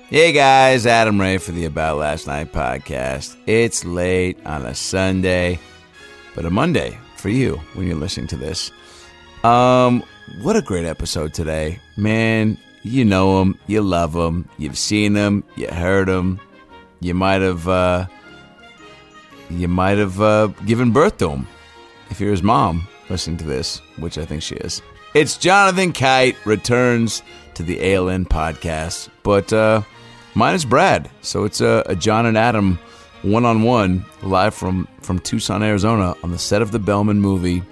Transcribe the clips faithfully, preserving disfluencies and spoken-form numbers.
Hey guys, Adam Ray for the About Last Night podcast. It's late on a Sunday, but a Monday for you when you're listening to this. Um, what a great episode today. Man, you know him, you love him, you've seen him, you heard him, you might have, uh, you might have uh, given birth to him if you're his mom listening to this, which I think she is. It's Jonathan Kite returns to the A L N podcast, but uh, mine is Brad, so it's a, a John and Adam one-on-one live from, from Tucson, Arizona on the set of the Bellman movie.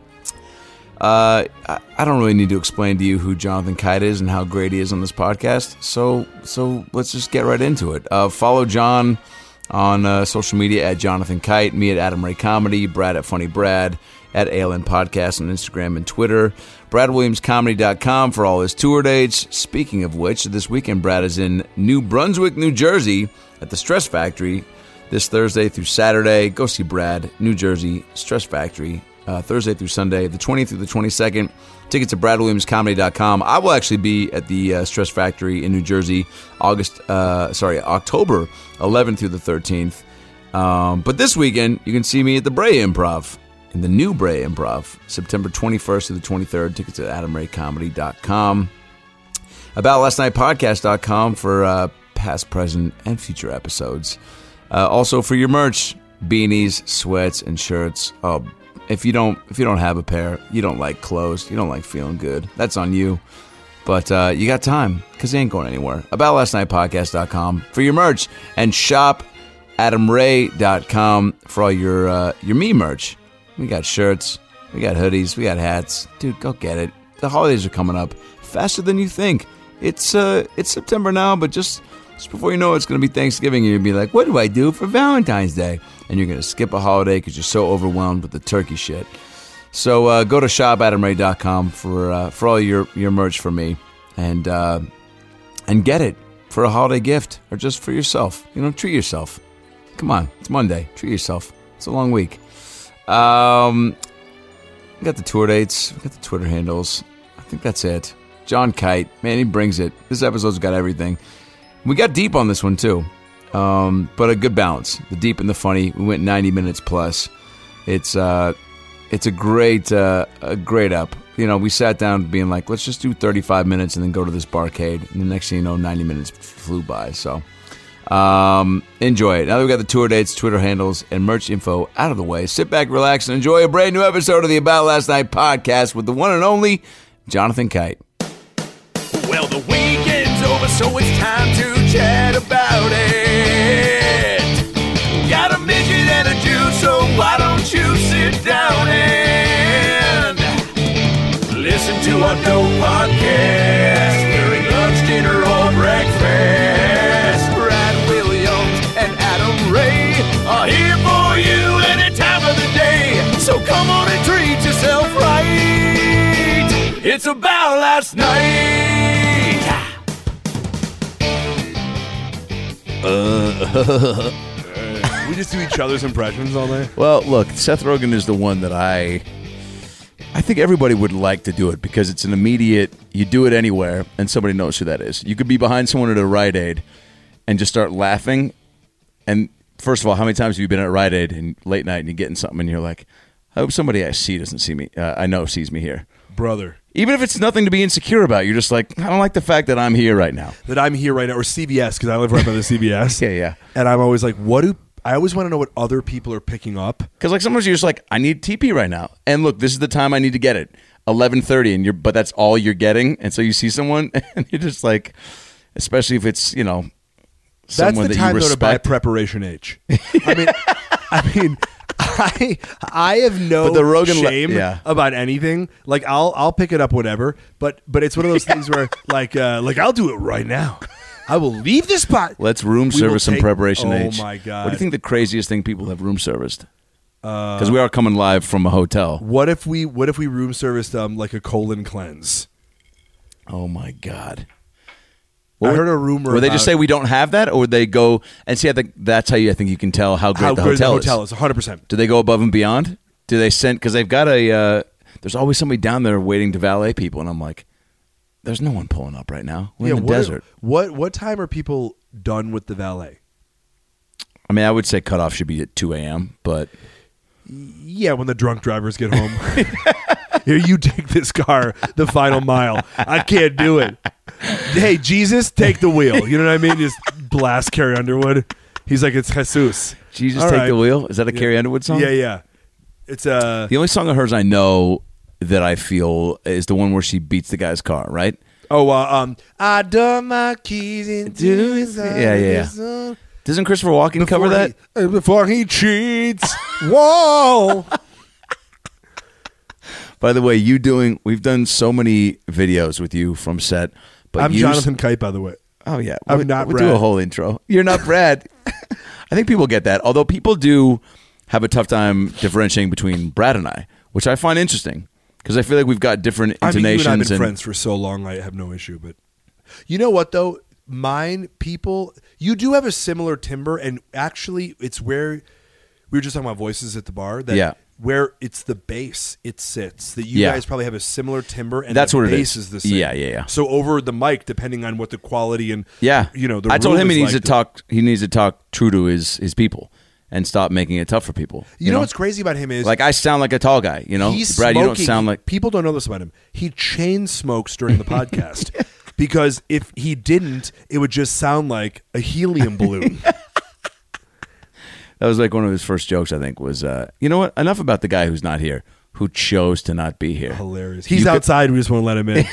Uh, I, I don't really need to explain to you who Jonathan Kite is and how great he is on this podcast, so so let's just get right into it. Uh, follow John on uh, social media at Jonathan Kite, me at Adam Ray Comedy, Brad at Funny Brad, at A L N Podcast on Instagram and Twitter, brad williams comedy dot com for all his tour dates. Speaking of which, this weekend Brad is in New Brunswick, New Jersey at the Stress Factory this Thursday through Saturday. Go see Brad, New Jersey, Stress Factory, uh, Thursday through Sunday, the twentieth through the twenty-second. Tickets at brad williams comedy dot com. I will actually be at the uh, Stress Factory in New Jersey, August, uh, sorry, October eleventh through the thirteenth. Um, but this weekend, you can see me at the Brea Improv. In the new Brea Improv, September twenty-first to the twenty-third. Tickets at adam ray comedy dot com. about last night podcast dot com for uh, past, present, and future episodes. Uh, also for your merch, beanies, sweats, and shirts. Oh, if you don't, if you don't have a pair, you don't like clothes, you don't like feeling good. That's on you. But uh, you got time because they ain't going anywhere. about last night podcast dot com for your merch, and shop adam ray dot com for all your uh, your me merch. We got shirts, we got hoodies, we got hats. Dude, go get it. The holidays are coming up faster than you think. It's uh, it's September now, but just, just before you know it, it's going to be Thanksgiving, and you'll be like, what do I do for Valentine's Day? And you're going to skip a holiday because you're so overwhelmed with the turkey shit. So uh, go to shop adam ray dot com for uh, for all your, your merch for me, and uh, and get it for a holiday gift or just for yourself. You know, treat yourself. Come on, it's Monday. Treat yourself. It's a long week. Um, we got the tour dates, we got the Twitter handles. I think that's it. John Kite, man, he brings it. This episode's got everything. We got deep on this one too, um, but a good balance. The deep and the funny. We went ninety minutes plus. It's uh, it's a great, uh, a great up. You know, we sat down being like, let's just do thirty-five minutes and then go to this barcade. And the next thing you know, ninety minutes flew by. So. Um, enjoy it. Now that we got the tour dates, Twitter handles, and merch info out of the way, sit back, relax, and enjoy a brand new episode of the About Last Night podcast with the one and only Jonathan Kite. Well, the weekend's over, so it's time to chat about it. Got a midget and a Jew, so why don't you sit down and listen to our dope podcast during lunch, dinner, or breakfast. Are here for you any time of the day. So come on and treat yourself right. It's About Last Night. Uh, we just do each other's impressions all day. Well, look, Seth Rogen is the one that I I think everybody would like to do it because it's an immediate, you do it anywhere and somebody knows who that is. You could be behind someone at a Rite Aid and just start laughing. And first of all, how many times have you been at Rite Aid and late night and you're getting something and you're like, I hope somebody I see doesn't see me. Uh, I know sees me here. Brother. Even if it's nothing to be insecure about, you're just like, I don't like the fact that I'm here right now. That I'm here right now. Or C V S, because I live right by the C V S. yeah, yeah. And I'm always like, what do... I always want to know what other people are picking up. Because like sometimes you're just like, I need T P right now. And look, this is the time I need to get it. eleven thirty, and you're, but that's all you're getting. And so you see someone and you're just like, especially if it's, you know, someone that's the that time you though to buy respect. Preparation H. I mean, I mean, I I have no But the Rogan le- shame yeah. about anything. Like I'll I'll pick it up whatever. But but it's one of those things where like uh, like I'll do it right now. I will leave this spot. Let's room We will service some take- Preparation oh H. Oh my god! What do you think the craziest thing people have room serviced? Because uh, we are coming live from a hotel. What if we what if we room serviced um like a colon cleanse? Oh my god! I heard a rumor. Would they about just say we don't have that, or would they go and see? I think that's how you. I think you can tell how great how the good hotel, the hotel is. One hundred percent. Do they go above and beyond? Do they send? Because they've got a. Uh, there's always somebody down there waiting to valet people, and I'm like, There's no one pulling up right now. We're yeah, in the what, desert. What what time are people done with the valet? I mean, I would say cutoff should be at two a.m., but Yeah, when the drunk drivers get home. Here, you take this car the final mile. I can't do it. Hey, Jesus, take the wheel. You know what I mean? Just blast Carrie Underwood. He's like, it's Jesus. Jesus, All take right. the wheel. Is that a Yeah. Carrie Underwood song? Yeah, yeah. It's uh The only song of hers I know that I feel is the one where she beats the guy's car, right? oh uh, um I done my keys into his Yeah, yeah, yeah. yeah. Doesn't Christopher Walken cover that? He, before he cheats. Whoa. By the way, you doing? We've done so many videos with you from set, but I'm you, Jonathan Kite, by the way. Oh yeah, I'm we'll, not we'll Brad. do a whole intro. You're not Brad. I think people get that. Although people do have a tough time differentiating between Brad and I, which I find interesting because I feel like we've got different I mean, intonations. you and I've been and, friends for so long, I have no issue. But you know what, though? Mine, people, you do have a similar timbre, and actually, it's where we were just talking about voices at the bar. That Yeah. where it's the bass it sits. That you Yeah. guys probably have a similar timbre, and That's the what it bass is. is the same. Yeah, yeah, yeah. So over the mic, depending on what the quality and Yeah, you know, the I told room him he is needs like to talk. He needs to talk true to his his people and stop making it tough for people. You, know, what's crazy about him is Like I sound like a tall guy. You know, he's Brad, you don't smoking. sound like. People don't know this about him. He chain smokes during the podcast because if he didn't, it would just sound like a helium balloon. That was like one of his first jokes. I think was, uh, you know what? Enough about the guy who's not here, who chose to not be here. Hilarious. He's You could- outside. We just want to let him in.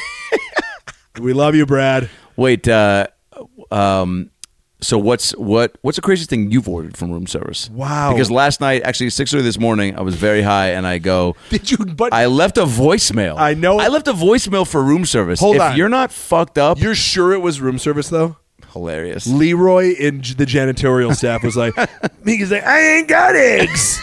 We love you, Brad. Wait, uh, um, so what's what what's the craziest thing you've ordered from room service? Wow. Because last night, actually six thirty this morning, I was very high, and I go. Did you? But I left a voicemail. I know- I left a voicemail for room service. Hold if on. you're not fucked up, you're sure it was room service though? hilarious. Leroy in j- the janitorial staff was like, he's like, I ain't got eggs.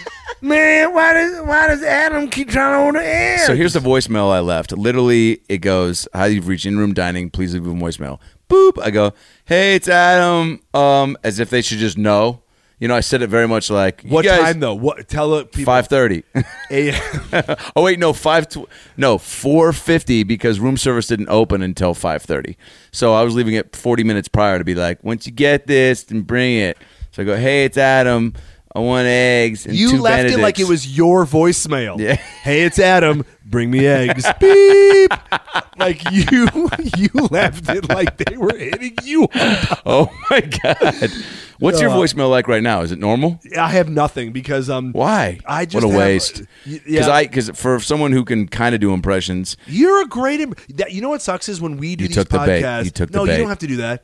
Man, why does why does Adam keep trying to order eggs? So here's the voicemail I left. Literally, it goes, "Hi, you've reached in-room dining. Please leave a voicemail." Boop. I go, "Hey, it's Adam." Um, as if they should just know. You know, I said it very much like, what you guys, time though? What tell the people? Five thirty. A M. Oh wait, no, five. Tw- no, four fifty because room service didn't open until five thirty. So I was leaving it forty minutes prior to be like, once you get this, then bring it. So I go, "Hey, it's Adam. I want eggs and You two left Benedicts." it like it was your voicemail. Yeah. Hey, it's Adam. Bring me eggs. Beep. Like you, you left it like they were hitting you. Oh my god! What's your Uh, voicemail like right now? Is it normal? I have nothing because um. Why? I just what a have- waste. y- Because yeah. I because for someone who can kind of do impressions, You're a great. Im- that, you know what sucks is when we do You these took the bait. podcasts. You took the no, bait. you don't have to do that.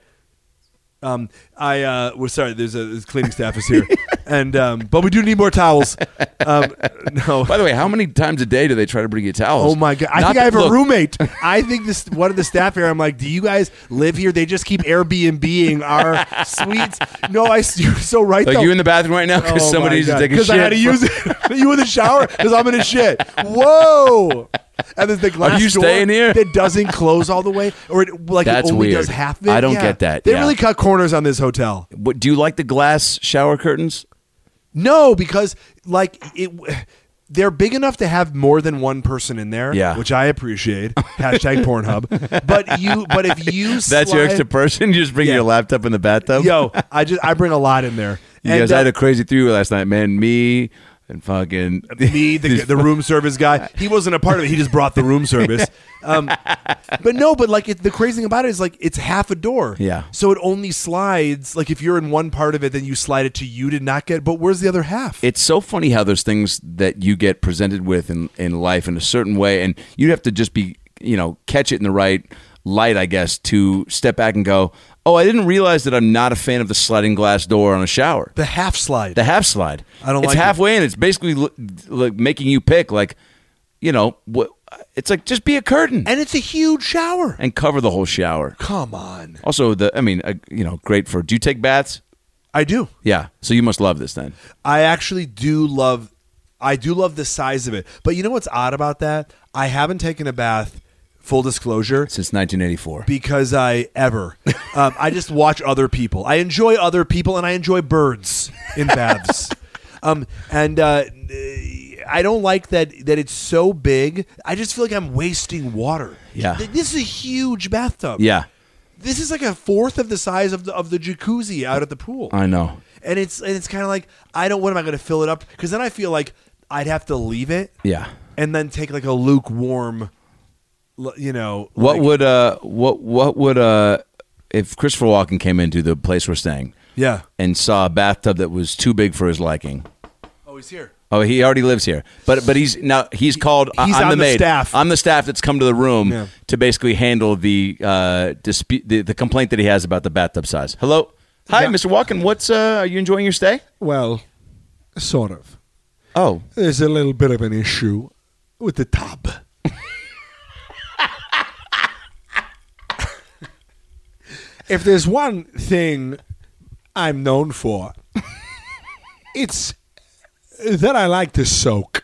Um, I uh, well, sorry. There's a this cleaning staff is here, and um, but we do need more towels. Um, no. by the way, how many times a day do they try to bring you towels? Oh my god! I Not think I that- have a look, roommate. I think this one of the staff here. I'm like, do you guys live here? They just keep Airbnb-ing our suites. No, I. You're so right. Like though. you in the bathroom right now because Oh somebody my needs to God. take a shit. I had to use it. You in the shower because I'm in a shit. Whoa! And there's the glass you door staying here? that doesn't close all the way, or it, like That's it only weird. does half of it. I don't Yeah. get that, They yeah. really cut corners on this hotel. What, do you like the glass shower curtains? No, because like it. They're big enough to have more than one person in there, Yeah. which I appreciate. Hashtag Pornhub. But you, but if you That's your slide- extra person. You just bring Yeah. your laptop in the bathtub. Yo, I just I bring a lot in there. you And, guys I had uh, a crazy three last night, man. Me and fucking me, the, the room service guy. He wasn't a part of it. He just brought the room service. Um, but no, but like it, the crazy thing about it is like it's half a door. Yeah. So it only slides. Like if you're in one part of it, then you slide it to you to not get. But where's the other half? It's so funny how there's things that you get presented with in, in life in a certain way, and you have to just be, you know, catch it in the right light, I guess, to step back and go, oh, I didn't realize that I'm not a fan of the sliding glass door on a shower. the half slide. The half slide. I don't It's like it. halfway in. It's basically l- like making you pick, like, you know, what? It's like just be a curtain and, and it's a huge shower. cover the whole shower. Come on. Also, the I mean, uh, you know, great for. Do you take baths? I do. Yeah. So you must love this then. I actually do love I do love the size of it. But you know what's odd about that? I haven't taken a bath, full disclosure, Since nineteen eighty-four. because I ever. Um, I just watch other people. I enjoy other people and I enjoy birds in baths. um, and uh, I don't like that that it's so big. I just feel like I'm wasting water. Yeah. Th- This is a huge bathtub. Yeah, This is like a fourth of the size of the of the jacuzzi out at the pool. I know. And it's and it's kind of like, I don't. What am I going to fill it up? Because then I feel like I'd have to leave it Yeah. and then take like a lukewarm, l- you know. What like- would uh what what would uh if Christopher Walken came into the place we're staying Yeah. and saw a bathtub that was too big for his liking? Oh, he's here. Oh, he already lives here, but but he's now he's called. he's I'm on the the maid. staff. I'm the staff that's come to the room Yeah. to basically handle the uh dispute the, the complaint that he has about the bathtub size. Hello, hi, Yeah. Mister Walken. What's uh? Are you enjoying your stay? Well, sort of. Oh, There's a little bit of an issue with the tub. If there's one thing I'm known for, it's that I like to soak.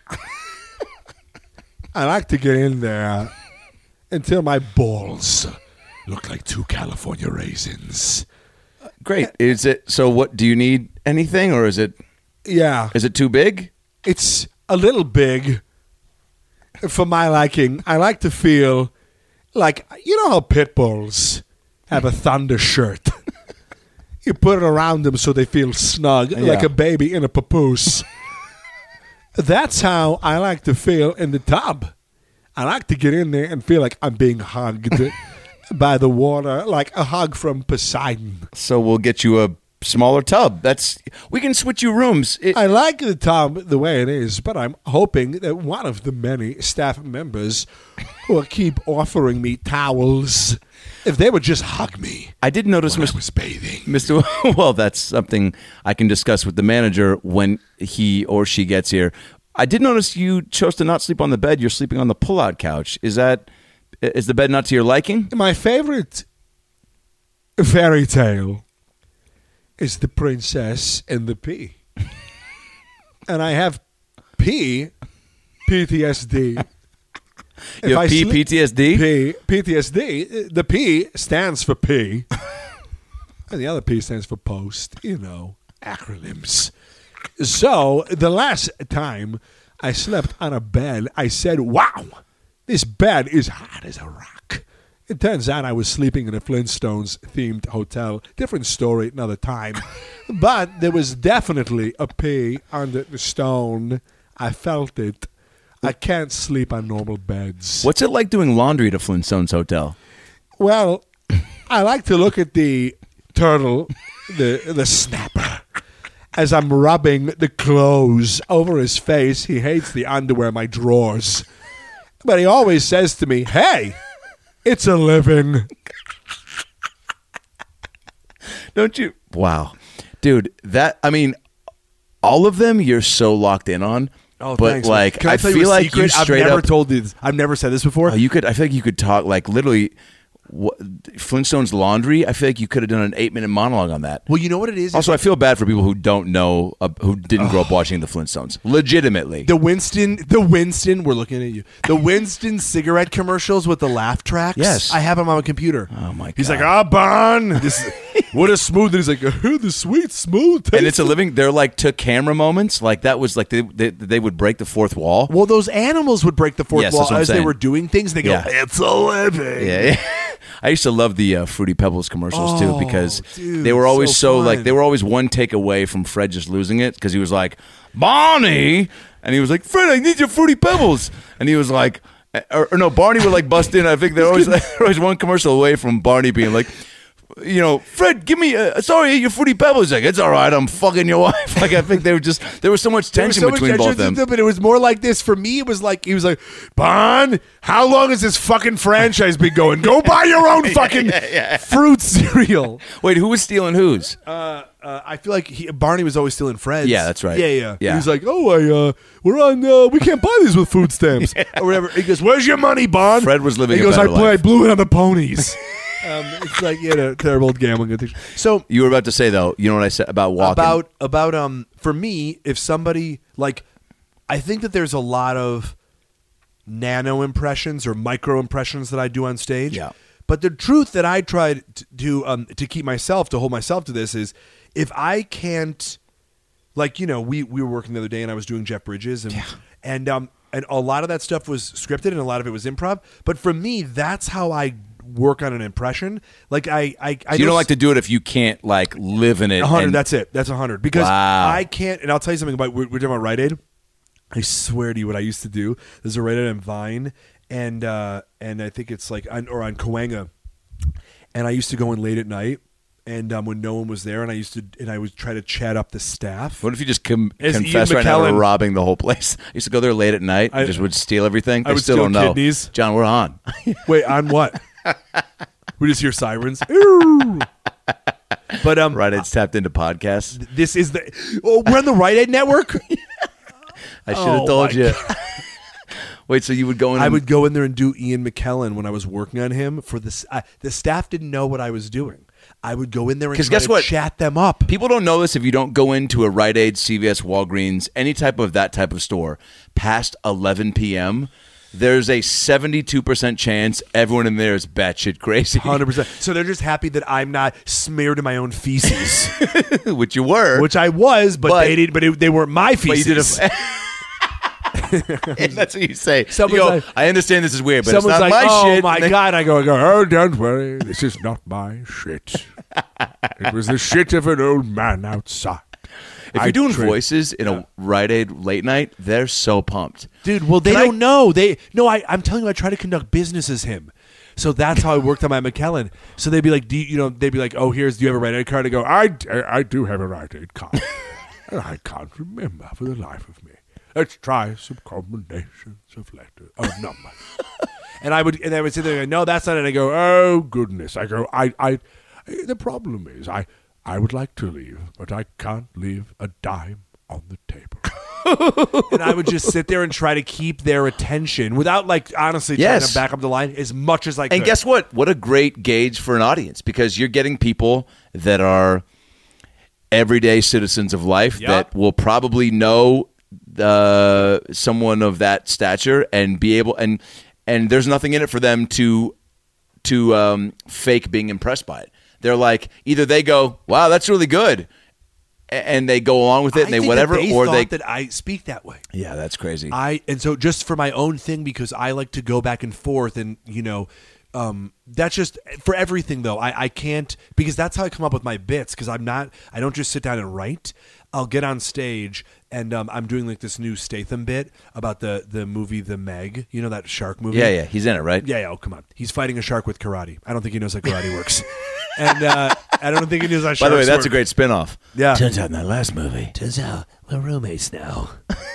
I like to get in there until my balls look like two California raisins. great. Is it so? What do you need? Anything, or is it Yeah. is it too big? It's a little big for my liking. I like to feel like, you know how pit bulls have a thunder shirt? You put it around them so they feel snug, like Yeah. a baby in a papoose. That's how I like to feel in the tub. I like to get in there and feel like I'm being hugged by the water, like a hug from Poseidon. So we'll get you a smaller tub. That's we can switch you rooms. It, I like the tub the way it is, but I'm hoping that one of the many staff members who will keep offering me towels, if they would just hug me I did notice, when I Mister was bathing. Mister Well, that's something I can discuss with the manager when he or she gets here. I did notice you chose to not sleep on the bed. You're sleeping on the pull-out couch. Is that is the bed not to your liking? My favorite fairy tale is The Princess and the Pea. And I have P, P T S D. You have P- P T S D? P, P T S D. The P stands for P. And the other P stands for post. You know, acronyms. So, the last time I slept on a bed, I said, wow, this bed is hot as a rock. It turns out I was sleeping in a Flintstones-themed hotel. Different story, another time. But there was definitely a pea under the stone. I felt it. I can't sleep on normal beds. What's it like doing laundry at a Flintstones hotel? Well, I like to look at the turtle, the the snapper, as I'm rubbing the clothes over his face. He hates the underwear in my drawers. But he always says to me, hey, it's a living. Don't you? Wow. Dude, that, I mean, all of them you're so locked in on. Oh, but thanks, man. like, Can I, I tell feel you a like secret? you straight I've never up. told you this. I've never said this before. Oh, you could. I feel like you could talk like literally. What, Flintstones laundry. I feel like you could have done an eight minute monologue on that. well, you know what it is? Also, I feel bad for people who don't know, uh, who didn't grow up watching the Flintstones. Legitimately, The Winston, the Winston, we're looking at you. The Winston cigarette commercials with the laugh tracks. Yes. I have them on my computer. Oh, my He's God. like, ah, Bon. This, what a smooth. And he's like, oh, the sweet, smooth taste. and it's a living. They're like to camera moments. Like that was like they they, they would break the fourth wall. Well, those animals would break the fourth Yes, wall that's what I'm as they saying. were doing things. They go, Yeah. it's a living. Yeah, yeah. I used to love the uh, Fruity Pebbles commercials too Oh, because dude, they were always so so, fun. like they were always one take away from Fred just losing it because he was like Barney and he was like Fred, I need your Fruity Pebbles, and he was like, or, or no, Barney would like bust in. I think they're always they're always one commercial away from Barney being like, you know, Fred, give me a, sorry, I ate your Fruity Pebbles. He's like, it's all right, I'm fucking your wife. Like I think they were just there was so much There was tension so much between both tension, of them. but it was more like this for me. It was like he was like, Bon, how long has this fucking franchise been going? Go buy your own fucking fruit cereal. Wait, who was stealing whose? Uh, uh, I feel like he, Barney was always stealing Fred's. Yeah, that's right. Yeah, yeah. Yeah. He was like, oh, I, uh, we're on. Uh, we can't buy these with food stamps or whatever. He goes, where's your money, Bon? Fred was living He a goes, I, better blew, I life. blew it on the ponies. um, it's like he had a terrible gambling addiction. So You were about to say though, you know what I said about walking. about about um for me, if somebody like, I think that there's a lot of nano impressions or micro impressions that I do on stage. Yeah. But the truth that I tried to do um to keep myself to hold myself to this is if I can't, like, you know, we we were working the other day and I was doing Jeff Bridges and and um, and a lot of that stuff was scripted, and a lot of it was improv. But for me, that's how I work on an impression. Like I, I, I So you don't like to do it if you can't like live in it. a hundred. and- That's it. That's a hundred because Wow. I can't. And I'll tell you something about we're, we're talking about Rite Aid. I swear to you, what I used to do. There's a Rite Aid on Vine, and uh, and I think it's like on, or on Cahuenga, and I used to go in late at night. And um, when no one was there, and I used to, and I would try to chat up the staff. What if you just com- It's confess Ian right now to McKellen. robbing the whole place? I used to go there late at night. I- I just would steal everything. I They would still steal don't know. kidneys. John, we're on. Wait, on what? We just hear sirens. Ooh. But um, Right, it's tapped into podcasts. this is the. Oh, we're on the Rite Aid network. I should have Oh, told my you. Wait, so you would go in? I and- would go in there and do Ian McKellen when I was working on him for this. Uh, the staff didn't know what I was doing. I would go in there and 'Cause try guess to what? chat them up. People don't know this if you don't go into a Rite Aid, C V S, Walgreens, any type of that type of store past eleven p.m. There's a seventy-two percent chance everyone in there is batshit crazy. one hundred percent. So they're just happy that I'm not smeared in my own feces, Which you were. which I was, but, But- they did. But it, they weren't my but you feces. did a. And that's what you say. Someone's You go, like- I understand this is weird, but it's Someone's not like, my "Oh shit. my And they- god!" I go, I go, "Oh, don't worry, this is not my shit. It was the shit of an old man outside." If I you're doing tra- voices in a Rite Aid late night, they're so pumped. dude. Well, they Can I- don't know. They no. I, I'm telling you, I try to conduct business as him. So that's how I worked on my McKellen. So they'd be like, do you, you know, they'd be like, "Oh, here's, do you have a Rite Aid card?" I go, I, I do have a Rite Aid card. And I can't remember for the life of me. Let's try some combinations of letters, of numbers. And I would, and I would sit there and go, "No, that's not it." And I go, "Oh goodness!" I go, "I, I, the problem is, I, I would like to leave, but I can't leave a dime on the table." And I would just sit there and try to keep their attention without, like, honestly trying Yes. to back up the line as much as I could. And guess what? What a great gauge for an audience, because you're getting people that are everyday citizens of life Yep. that will probably know uh, someone of that stature and be able and and there's nothing in it for them to to um, fake being impressed by it. They're like, either they go, "Wow, that's really good," a- and they go along with it I and they think whatever, that they or thought they that I speak that way. yeah, that's crazy. I and so just for my own thing, because I like to go back and forth, and you know, um, that's just for everything though. I, I can't, because that's how I come up with my bits, because I'm not, I don't just sit down and write. I'll get on stage and um, I'm doing like this new Statham bit about the the movie The Meg. You know, that shark movie? yeah, yeah, he's in it, right? Yeah, yeah, oh, come on. He's fighting a shark with karate. I don't think he knows how karate works. And uh, I don't think he knows how sharks By the way, that's work. a great spin-off. Yeah. Turns out in that last movie, Turns out we're roommates now.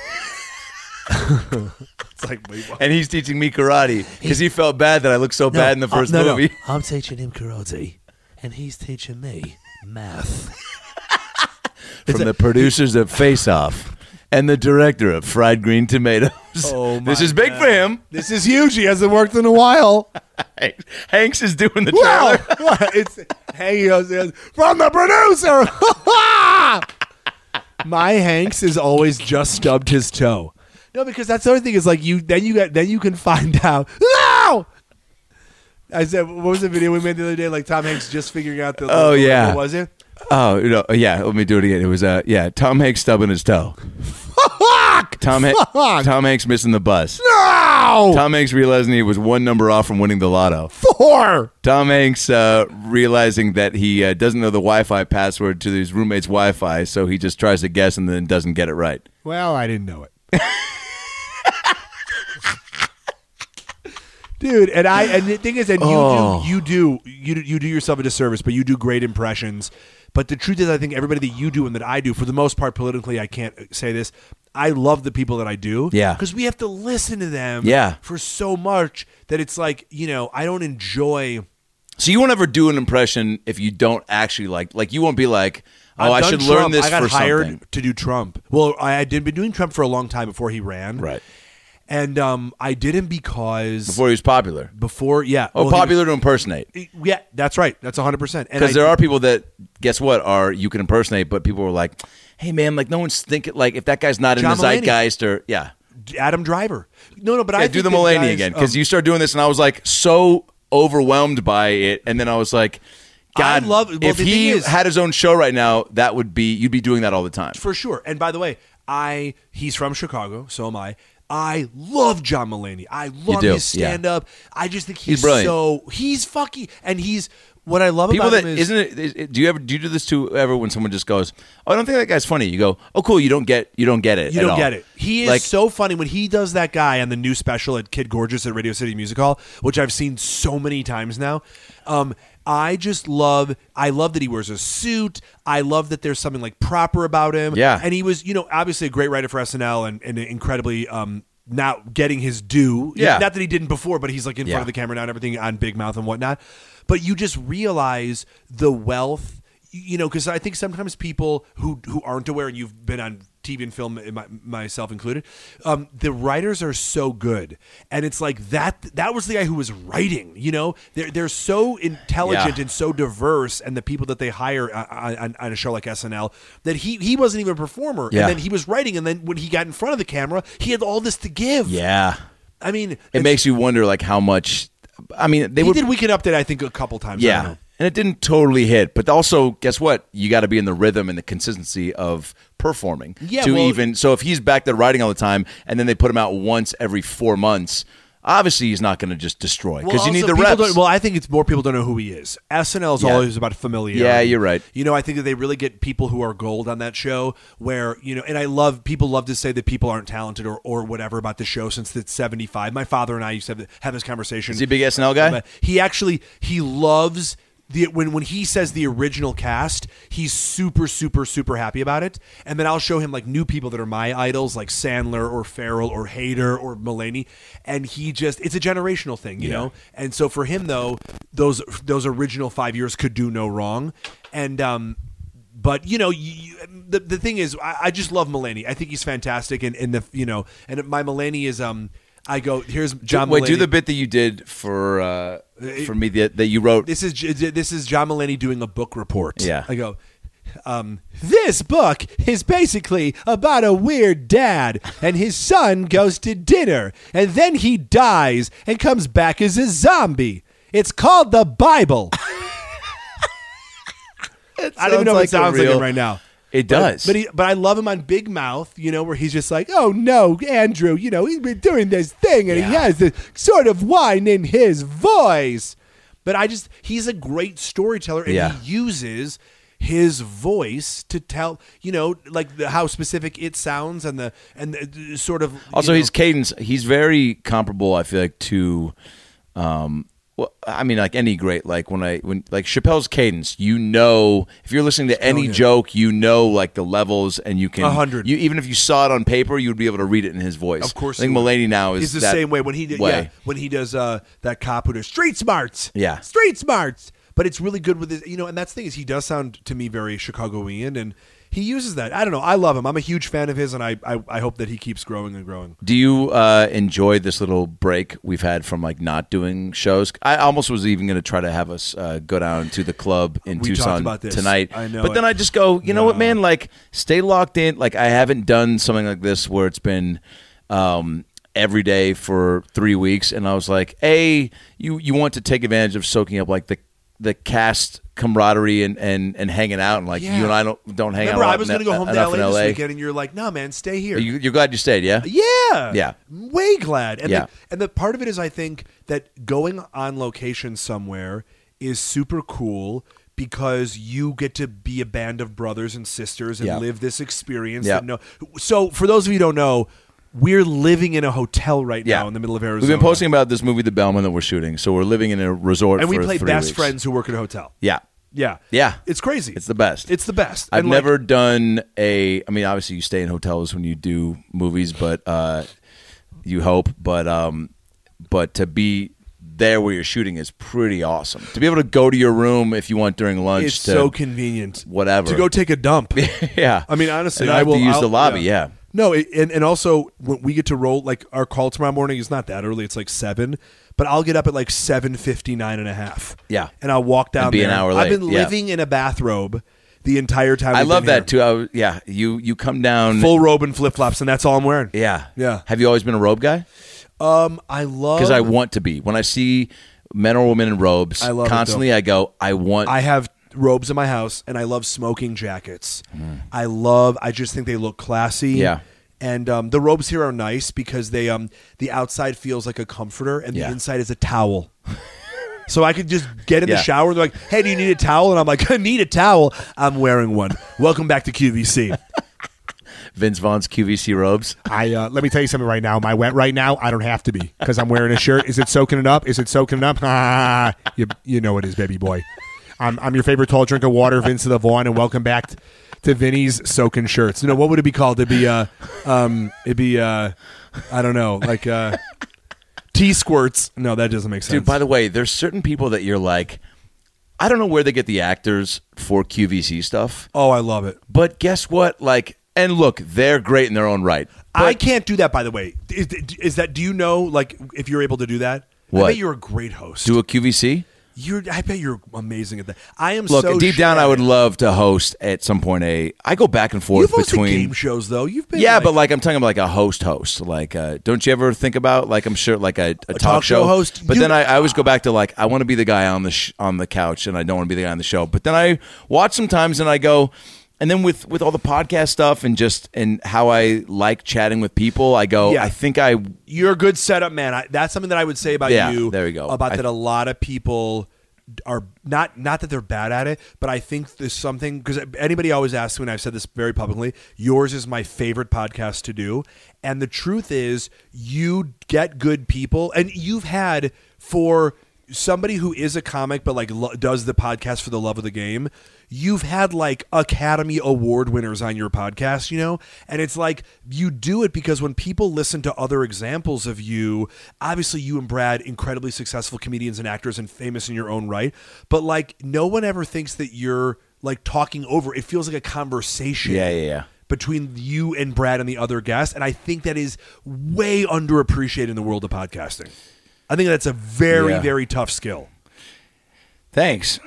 It's like, wait, what? and he's teaching me karate because he felt bad that I looked so bad in the first uh, no, movie. No. I'm teaching him karate, and he's teaching me math. From the producers of Face Off and the director of Fried Green Tomatoes. Oh, this my is big God. for him. This is huge. He hasn't worked in a while. Hanks is doing the Wow. trailer. It's hey, he goes, he goes, from the producer. My Hanks has always just stubbed his toe. No, because that's the other thing is like you. Then you got. Then you can find out. No. I said, what was the video we made the other day? Like Tom Hanks just figuring out the. Oh, yeah. What was it? Oh, no, yeah, let me do it again. It was, uh, yeah, Tom Hanks stubbing his toe. Fuck. Tom, ha- Fuck. Tom Hanks missing the bus. No. Tom Hanks realizing he was one number off from winning the lotto. Four. Tom Hanks uh, realizing that he uh, doesn't know the Wi-Fi password to his roommate's Wi-Fi, so he just tries to guess and then doesn't get it right. Well, I didn't know it. Dude, and I and the thing is, and you Oh. do you do you do you do yourself a disservice, but you do great impressions. But the truth is, I think everybody that you do and that I do, for the most part, politically, I can't say this. I love the people that I do, Yeah. because we have to listen to them, Yeah. for so much that it's like, you know, I don't enjoy. So you won't ever do an impression if you don't actually like, like you won't be like, oh, I've I done should Trump. learn this I got for hired something. to do Trump. Well, I had been doing Trump for a long time before he ran, Right. And um, I did him because Before he was popular. before, yeah, Oh, well, he popular to impersonate. was- yeah, that's right. That's one hundred percent. Because there are people that, guess what, are you can impersonate, but people are like, hey, man, like no one's thinking, like if that guy's not in John the Mulaney. zeitgeist or, yeah. Adam Driver. No, no, but Yeah, I do think the that Mulaney guys, again. Because um, you started doing this and I was like so overwhelmed by it. And then I was like, God, I love- well, if the he thing is- had his own show right now, that would be, you'd be doing that all the time. for sure. And by the way, I he's from Chicago, so am I. I love John Mulaney. I love do, his stand up. I just think he's, He's brilliant. so he's fucking and he's what I love People about that him is isn't it, is it? Do you ever do you do this to ever when someone just goes, "Oh, I don't think that guy's funny." You go, "Oh, cool." You don't get you don't get it. you at don't all. get it. He is Like- so funny when he does that guy on the new special at Kid Gorgeous at Radio City Music Hall, which I've seen so many times now. Um, I just love. I love that he wears a suit. I love that there's something like proper about him. Yeah. and he was, you know, obviously a great writer for S N L and, and incredibly. Um, now getting his due. Yeah. Not that he didn't before, but he's like in Yeah. front of the camera now and everything on Big Mouth and whatnot. But you just realize the wealth, you know, because I think sometimes people who who aren't aware, and you've been on T V and film, my, myself included, um, the writers are so good, and it's like that. That was the guy who was writing. You know, they're they're so intelligent Yeah. and so diverse, and the people that they hire on, on, on a show like S N L, that he he wasn't even a performer, Yeah. and then he was writing, and then when he got in front of the camera, he had all this to give. Yeah, I mean, it it's- makes you wonder like how much. I mean, they he would. did Weekend Update, I think, a couple times. I don't Yeah. know. And it didn't totally hit, but also, guess what? You got to be in the rhythm and the consistency of performing. Yeah, To well- even so, if he's back there writing all the time, and then they put him out once every four months, obviously he's not going to just destroy because you also, need the people reps. don't- Well, I think it's more people don't know who he is. S N L is Yeah. always about familiarity. Yeah, you're right. You know, I think that they really get people who are gold on that show where, you know, and I love, people love to say that people aren't talented or, or whatever about the show since it's seventy-five. My father and I used to have, have this conversation. Is he a big S N L guy? But he actually, he loves... The, when when he says the original cast, he's super super super happy about it, and then I'll show him like new people that are my idols, like Sandler or Farrell or Hader or Mulaney, and he just it's a generational thing, you know. And so for him though, those those original five years could do no wrong, and um, but you know, you, you, the the thing is, I, I just love Mulaney. I think he's fantastic, and and the you know, and my Mulaney is um. I go, here's John Wait, Mulaney. do the bit that you did for uh, for me that, that you wrote. This is this is John Mulaney doing a book report. Yeah. I go, um, this book is basically about a weird dad and his son goes to dinner and then he dies and comes back as a zombie. It's called the Bible. I don't even know what it sounds like it right now. It does. But, but, he, but I love him on Big Mouth, you know, where he's just like, oh, no, Andrew, you know, he's been doing this thing and he has this sort of whine in his voice. But I just, he's a great storyteller and Yeah. he uses his voice to tell, you know, like the, how specific it sounds and the, and the sort of. Also, you know, his cadence, he's very comparable, I feel like, to, um, well, I mean, like any great, like when I, when, like Chappelle's cadence, you know, if you're listening to any yeah. joke, you know, like the levels and you can, A hundred. you, even if you saw it on paper, you would be able to read it in his voice. Of course, I think he would. Mulaney now is He's the that same way when he did, way. yeah, when he does uh, that cop who does Street Smarts, Yeah. Street Smarts. But it's really good with his, you know, and that's the thing is he does sound to me very Chicagoan, and he uses that. I don't know. I love him. I'm a huge fan of his, and I I, I hope that he keeps growing and growing. Do you uh, enjoy this little break we've had from like not doing shows? I almost was even going to try to have us uh, go down to the club in We talked Tucson about this. tonight. I know but then it. I just go, you know what, No. man? Like, stay locked in. Like, I haven't done something like this where it's been um, every day for three weeks, and I was like, a you you want to take advantage of soaking up like the the cast camaraderie and, and, and hanging out, and like Yeah. you and I don't don't hang Remember, out. I was going to go home to enough L A in this L A. weekend, and you're like, no, man, stay here. You, you're glad you stayed, yeah? Yeah. Yeah. Way glad. And, Yeah. the, and the part of it is I think that going on location somewhere is super cool because you get to be a band of brothers and sisters and Yeah. live this experience. Yeah. That no, so for those of you who don't know, we're living in a hotel right Yeah. now in the middle of Arizona. We've been posting about this movie, The Bellman, that we're shooting. So we're living in a resort and we for play three best weeks. friends who work at a hotel. Yeah. Yeah. Yeah. It's crazy. It's the best. It's the best. I've And, like, never done a. I mean, obviously, you stay in hotels when you do movies, but uh, you hope. But um, but to be there where you're shooting is pretty awesome. To be able to go to your room if you want during lunch. it's to, so convenient. whatever. To go take a dump. yeah. I mean, honestly, And I have will to use I'll- the lobby. Yeah. No, it, and and also when we get to roll, like our call tomorrow morning is not that early. It's like seven, but I'll get up at like seven fifty nine and a half. Yeah. and I'll walk down And be there. an hour I've late, been yeah. living in a bathrobe the entire time. I we've love been that here. too. I was, yeah. You you come down. Full robe and flip flops, and that's all I'm wearing. Yeah. Yeah. Have you always been a robe guy? Um, I love Because I want to be. When I see men or women in robes, I love it, constantly I go, I want. I have robes in my house, and I love smoking jackets. Mm. I love. I just think they look classy. Yeah. And um, the robes here are nice because they um the outside feels like a comforter and Yeah. the inside is a towel. So I could just get in Yeah. the shower and they're like, hey, do you need a towel? And I'm like, I need a towel. I'm wearing one. Welcome back to Q V C. Vince Vaughn's Q V C robes. I uh, let me tell you something right now. Am I wet right now? I don't have to be because I'm wearing a shirt. Is it soaking it up? Is it soaking it up? Ah, you, you know it is, baby boy. I'm, I'm your favorite tall drink of water, Vince of the Vaughn, and welcome back t- to Vinny's soaking shirts. You know, what would it be called? It'd be, uh, um, it'd be, uh, I don't know, like uh, tea squirts. No, that doesn't make sense. Dude, by the way, there's certain people that you're like, I don't know where they get the actors for Q V C stuff, oh, I love it. but guess what? Like, and look, they're great in their own right. I But can't do that, by the way. Is, is that, do you know, like, if you're able to do that? I What? bet you're a great host. do a Q V C? You're, I bet you're amazing at that. I am Look, so deep down, shit I at would it. love to host at some point a. I go back and forth You've hosted between game shows, though. You've been, Yeah, like, but like I'm talking about like a host host. Like, uh, don't you ever think about like I'm sure like a, a, talk, talk show host? But You- then I, I always go back to like I want to be the guy on the sh- on the couch, and I don't want to be the guy on the show. But then I watch sometimes, and I go, and then with with all the podcast stuff and just and how I like chatting with people, I go. Yeah. I think I you're a good setup man. I, that's something that I would say about Yeah, you. there we go. About I- that, a lot of people are not not that they're bad at it, but I think there's something because anybody always asks me, and I've said this very publicly. Yours is my favorite podcast to do, and the truth is, you get good people, and you've had for somebody who is a comic but like lo- does the podcast for the love of the game. You've had like Academy Award winners on your podcast, you know? And it's like you do it because when people listen to other examples of you, obviously you and Brad, incredibly successful comedians and actors and famous in your own right, but like no one ever thinks that you're like talking over. It feels like a conversation. Yeah, yeah, yeah. Between you and Brad and the other guests. And I think that is way underappreciated in the world of podcasting. I think that's a very, Yeah. very tough skill. thanks.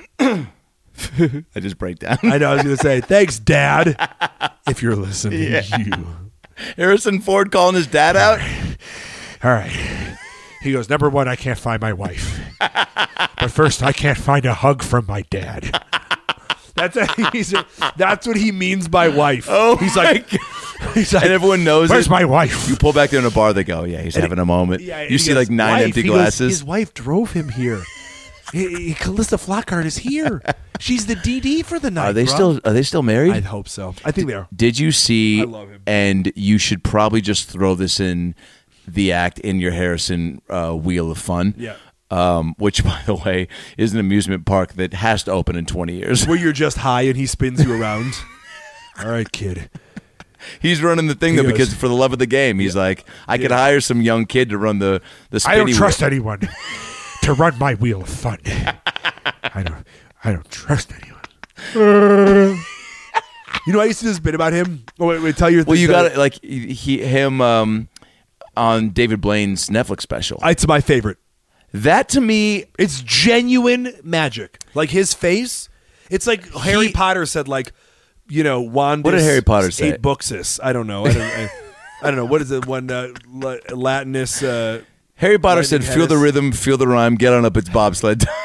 I just break down. I know. I was going to say, thanks, Dad. If you're listening, you. Harrison Ford calling his dad out. All right. He goes, number one, I can't find my wife. But first, I can't find a hug from my dad. That's a, he's a, that's what he means by wife. Oh, he's my like, God. he's like, And everyone knows Where's it. my wife? You pull back there in a bar, they go, yeah, he's having a moment. yeah, you he see goes, like nine wife. empty He goes, glasses. his wife drove him here. He- he- Calista Flockhart is here. She's the D D for the night. Are they bro. still are they still married? I hope so. I think they are. Did you see? I love him. And you should probably just throw this in the act in your Harrison uh, Wheel of Fun. Yeah. Um, which, by the way, is an amusement park that has to open in twenty years. Where you're just high and he spins you around. All right, kid. He's running the thing He though goes- because for the love of the game, he's like, I could Yeah. hire some young kid to run the the. I Spinny don't wheel. trust anyone to run my wheel of fun. I don't. I don't trust anyone. You know, I used to do this bit about him. Oh, wait, wait, tell your. Well, you tell- got it like he him um, on David Blaine's Netflix special. It's my favorite. that to me, It's genuine magic. Like his face. It's like Harry He- Potter said, like, you know, Wandus. What did Harry Potter say? Eight books. I don't know. I don't, I, I don't know. What is it? One uh, La- Latinus. Uh, Harry Potter Lightning said, "Feel the Hennis. rhythm, feel the rhyme, get on up, it's bobsled time."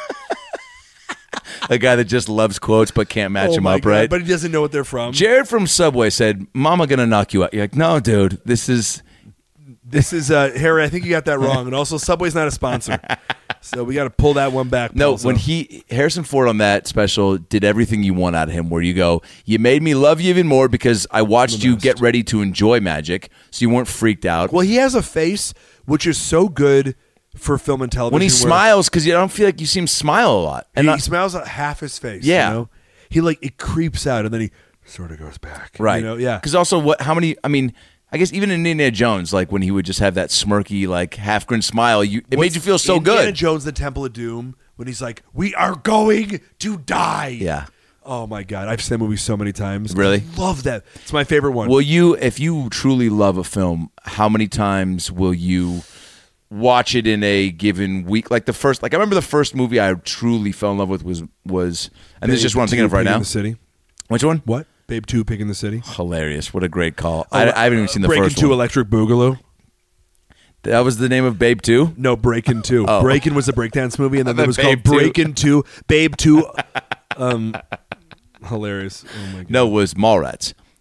A guy that just loves quotes but can't match oh them my up, God, right? But he doesn't know what they're from. Jared from Subway said, "Mama gonna knock you out." You're like, "No, dude, this is." This is uh, Harry. I think you got that wrong. And also, Subway's not a sponsor, so we got to pull that one back. No, Pelzo. when he Harrison Ford on that special did everything you want out of him, where you go, you made me love you even more because I watched you get ready to enjoy magic, so you weren't freaked out. well, he has a face which is so good for film and television. when he where smiles, because you don't feel like you see him smile a lot, he, and he I- smiles at half his face. Yeah. you know? He like it creeps out and then he sort of goes back. right, You know? Yeah. Because also, what? How many? I mean. I guess even in Indiana Jones, like when he would just have that smirky, like half grin smile, you it made you feel so Indiana good. Jones, the Temple of Doom, when he's like, "We are going to die." Yeah. Oh my God, I've seen that movie so many times. Really? I love that. It's my favorite one. Will you, if you truly love a film, how many times will you watch it in a given week? Like the first, like I remember the first movie I truly fell in love with was was, and this is just what I'm thinking of right Pig now. In the City. Which one? What? Babe Two, Pig in the City. Hilarious! What a great call. I, I haven't even seen the Breaking first Two, one. Electric Boogaloo. That was the name of Babe Two. No, Breakin' Two. Oh. Breakin' was a breakdance movie, and then I there thought was Babe called Two. Breakin' Two. Babe Two. Um, hilarious. Oh my God. No, it was Mallrats.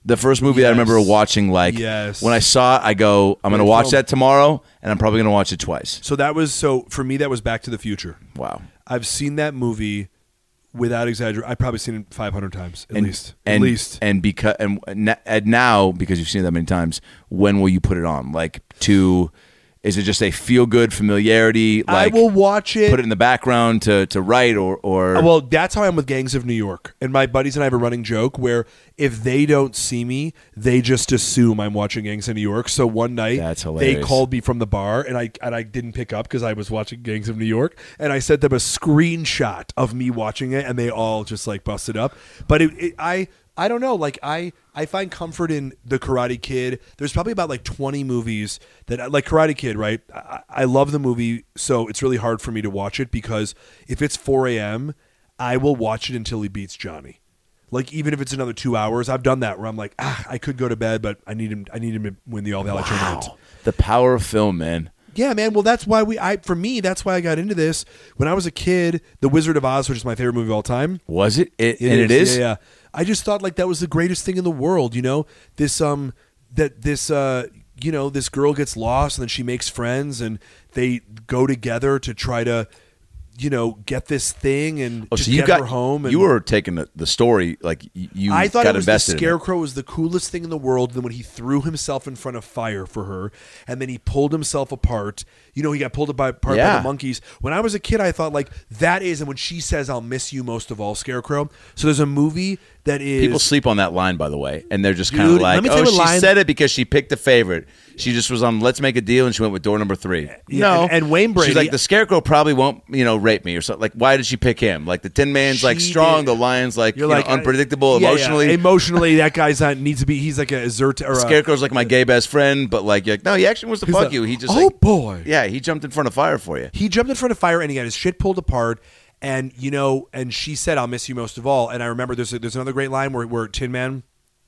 The first movie Yes. I remember watching, like Yes. when I saw it, I go, I'm going to Great watch film. that tomorrow, and I'm probably going to watch it twice. So that was so for me. That was Back to the Future. Wow. I've seen that movie without exaggeration. I've probably seen it five hundred times at And, least. and, at least. and because and, and now because you've seen it that many times, when will you put it on? Like to, is it just a feel good familiarity? Like I will watch it. put it in the background to to write or or Well, that's how I am with Gangs of New York. And my buddies and I have a running joke where if they don't see me, they just assume I'm watching Gangs of New York. So one night That's they hilarious. called me from the bar and I and I didn't pick up because I was watching Gangs of New York. And I sent them a screenshot of me watching it and they all just like busted up. But it, it, I I don't know. Like I, I find comfort in The Karate Kid. There's probably about like twenty movies that like Karate Kid, right? I, I love the movie, so it's really hard for me to watch it because if it's four a.m., I will watch it until he beats Johnny. Like even if it's another two hours, I've done that where I'm like, ah, I could go to bed, but I need him. I need him to win the All Valley tournament. the power of film, man. Yeah, man. Well, that's why we. I for me, that's why I got into this when I was a kid. The Wizard of Oz, which is my favorite movie of all time. Was it? it, and it is. Yeah, yeah. I just thought like that was the greatest thing in the world. You know, this um, that this uh, you know, this girl gets lost and then she makes friends and they go together to try to, you know, get this thing and Oh, just so you get got her home. And you were taking the, the story like y- you. I thought got it was the invested in it. Scarecrow was the coolest thing in the world. Then when he threw himself in front of fire for her, and then he pulled himself apart. You know, he got pulled apart by Yeah. the monkeys. When I was a kid, I thought like that is. And when she says, "I'll miss you most of all, Scarecrow." So there's a movie that is People sleep on that line, by the way, and they're just kind Dude, of let like, me tell "Oh, you she what line- said it because she picked a favorite. She just was on Let's Make a Deal, and she went with door number three." Yeah, no, and- and Wayne Brady- she's like, "The Scarecrow probably won't, you know, rape me or something." Like, why did she pick him? Like, the Tin Man's like She strong, did- the Lion's like, You're you like know, unpredictable yeah, yeah. emotionally. Emotionally, that guy's not needs to be. He's like a Zert or a, Scarecrow's like my gay best friend, but like, you're like, no, he actually wants to He's fuck like, you. He just, oh, like, boy. yeah, he jumped in front of fire for you. He jumped in front of fire and he got his shit pulled apart. And you know, and she said, "I'll miss you most of all." And I remember there's a, there's another great line where where Tin Man,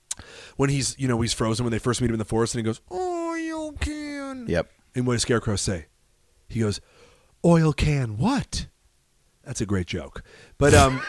when he's you know he's frozen when they first meet him in the forest, and he goes, "Oil can." Yep. And what does Scarecrow say? He goes, "Oil can what?" That's a great joke. But um,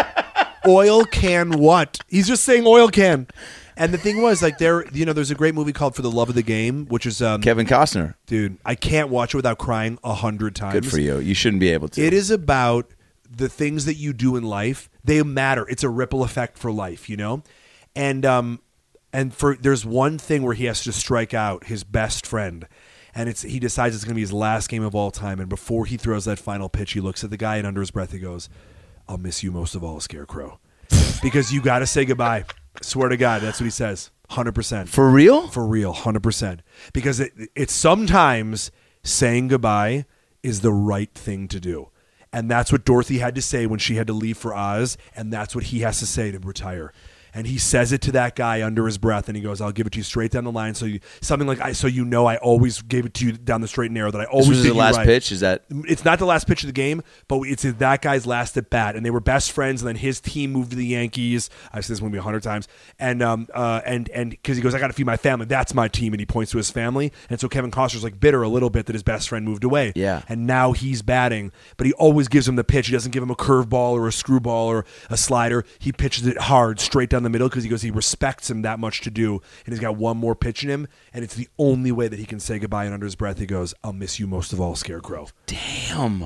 oil can what? He's just saying oil can. And the thing was, like, there, you know, there's a great movie called For the Love of the Game, which is, um, Kevin Costner, dude, I can't watch it without crying a hundred times. good for you. You shouldn't be able to. It is about the things that you do in life. They matter. It's a ripple effect for life, you know? And um and for there's one thing where he has to strike out his best friend. And it's he decides it's going to be his last game of all time, and before he throws that final pitch, he looks at the guy and under his breath he goes, "I'll miss you most of all, Scarecrow." Because you got to say goodbye. Swear to God, that's what he says. one hundred percent. For real? For real, one hundred percent. Because it, it's sometimes saying goodbye is the right thing to do. And that's what Dorothy had to say when she had to leave for Oz, and that's what he has to say to retire. And he says it to that guy under his breath, and he goes, "I'll give it to you straight down the line." So you, something like, "I so you know, I always gave it to you down the straight and narrow. That I always This was did the you last right." pitch. Is that It's not the last pitch of the game, but it's that guy's last at bat, and they were best friends. And then his team moved to the Yankees. I've said this movie a hundred times, and um uh and and because he goes, "I got to feed my family. That's my team," and he points to his family. And so Kevin Costner's like bitter a little bit that his best friend moved away. Yeah. And now he's batting, but he always gives him the pitch. He doesn't give him a curveball or a screwball or a slider. He pitches it hard, straight down the middle, because he goes, he respects him that much to do, and he's got one more pitch in him, and it's the only way that he can say goodbye. And under his breath, he goes, "I'll miss you most of all, Scarecrow." damn?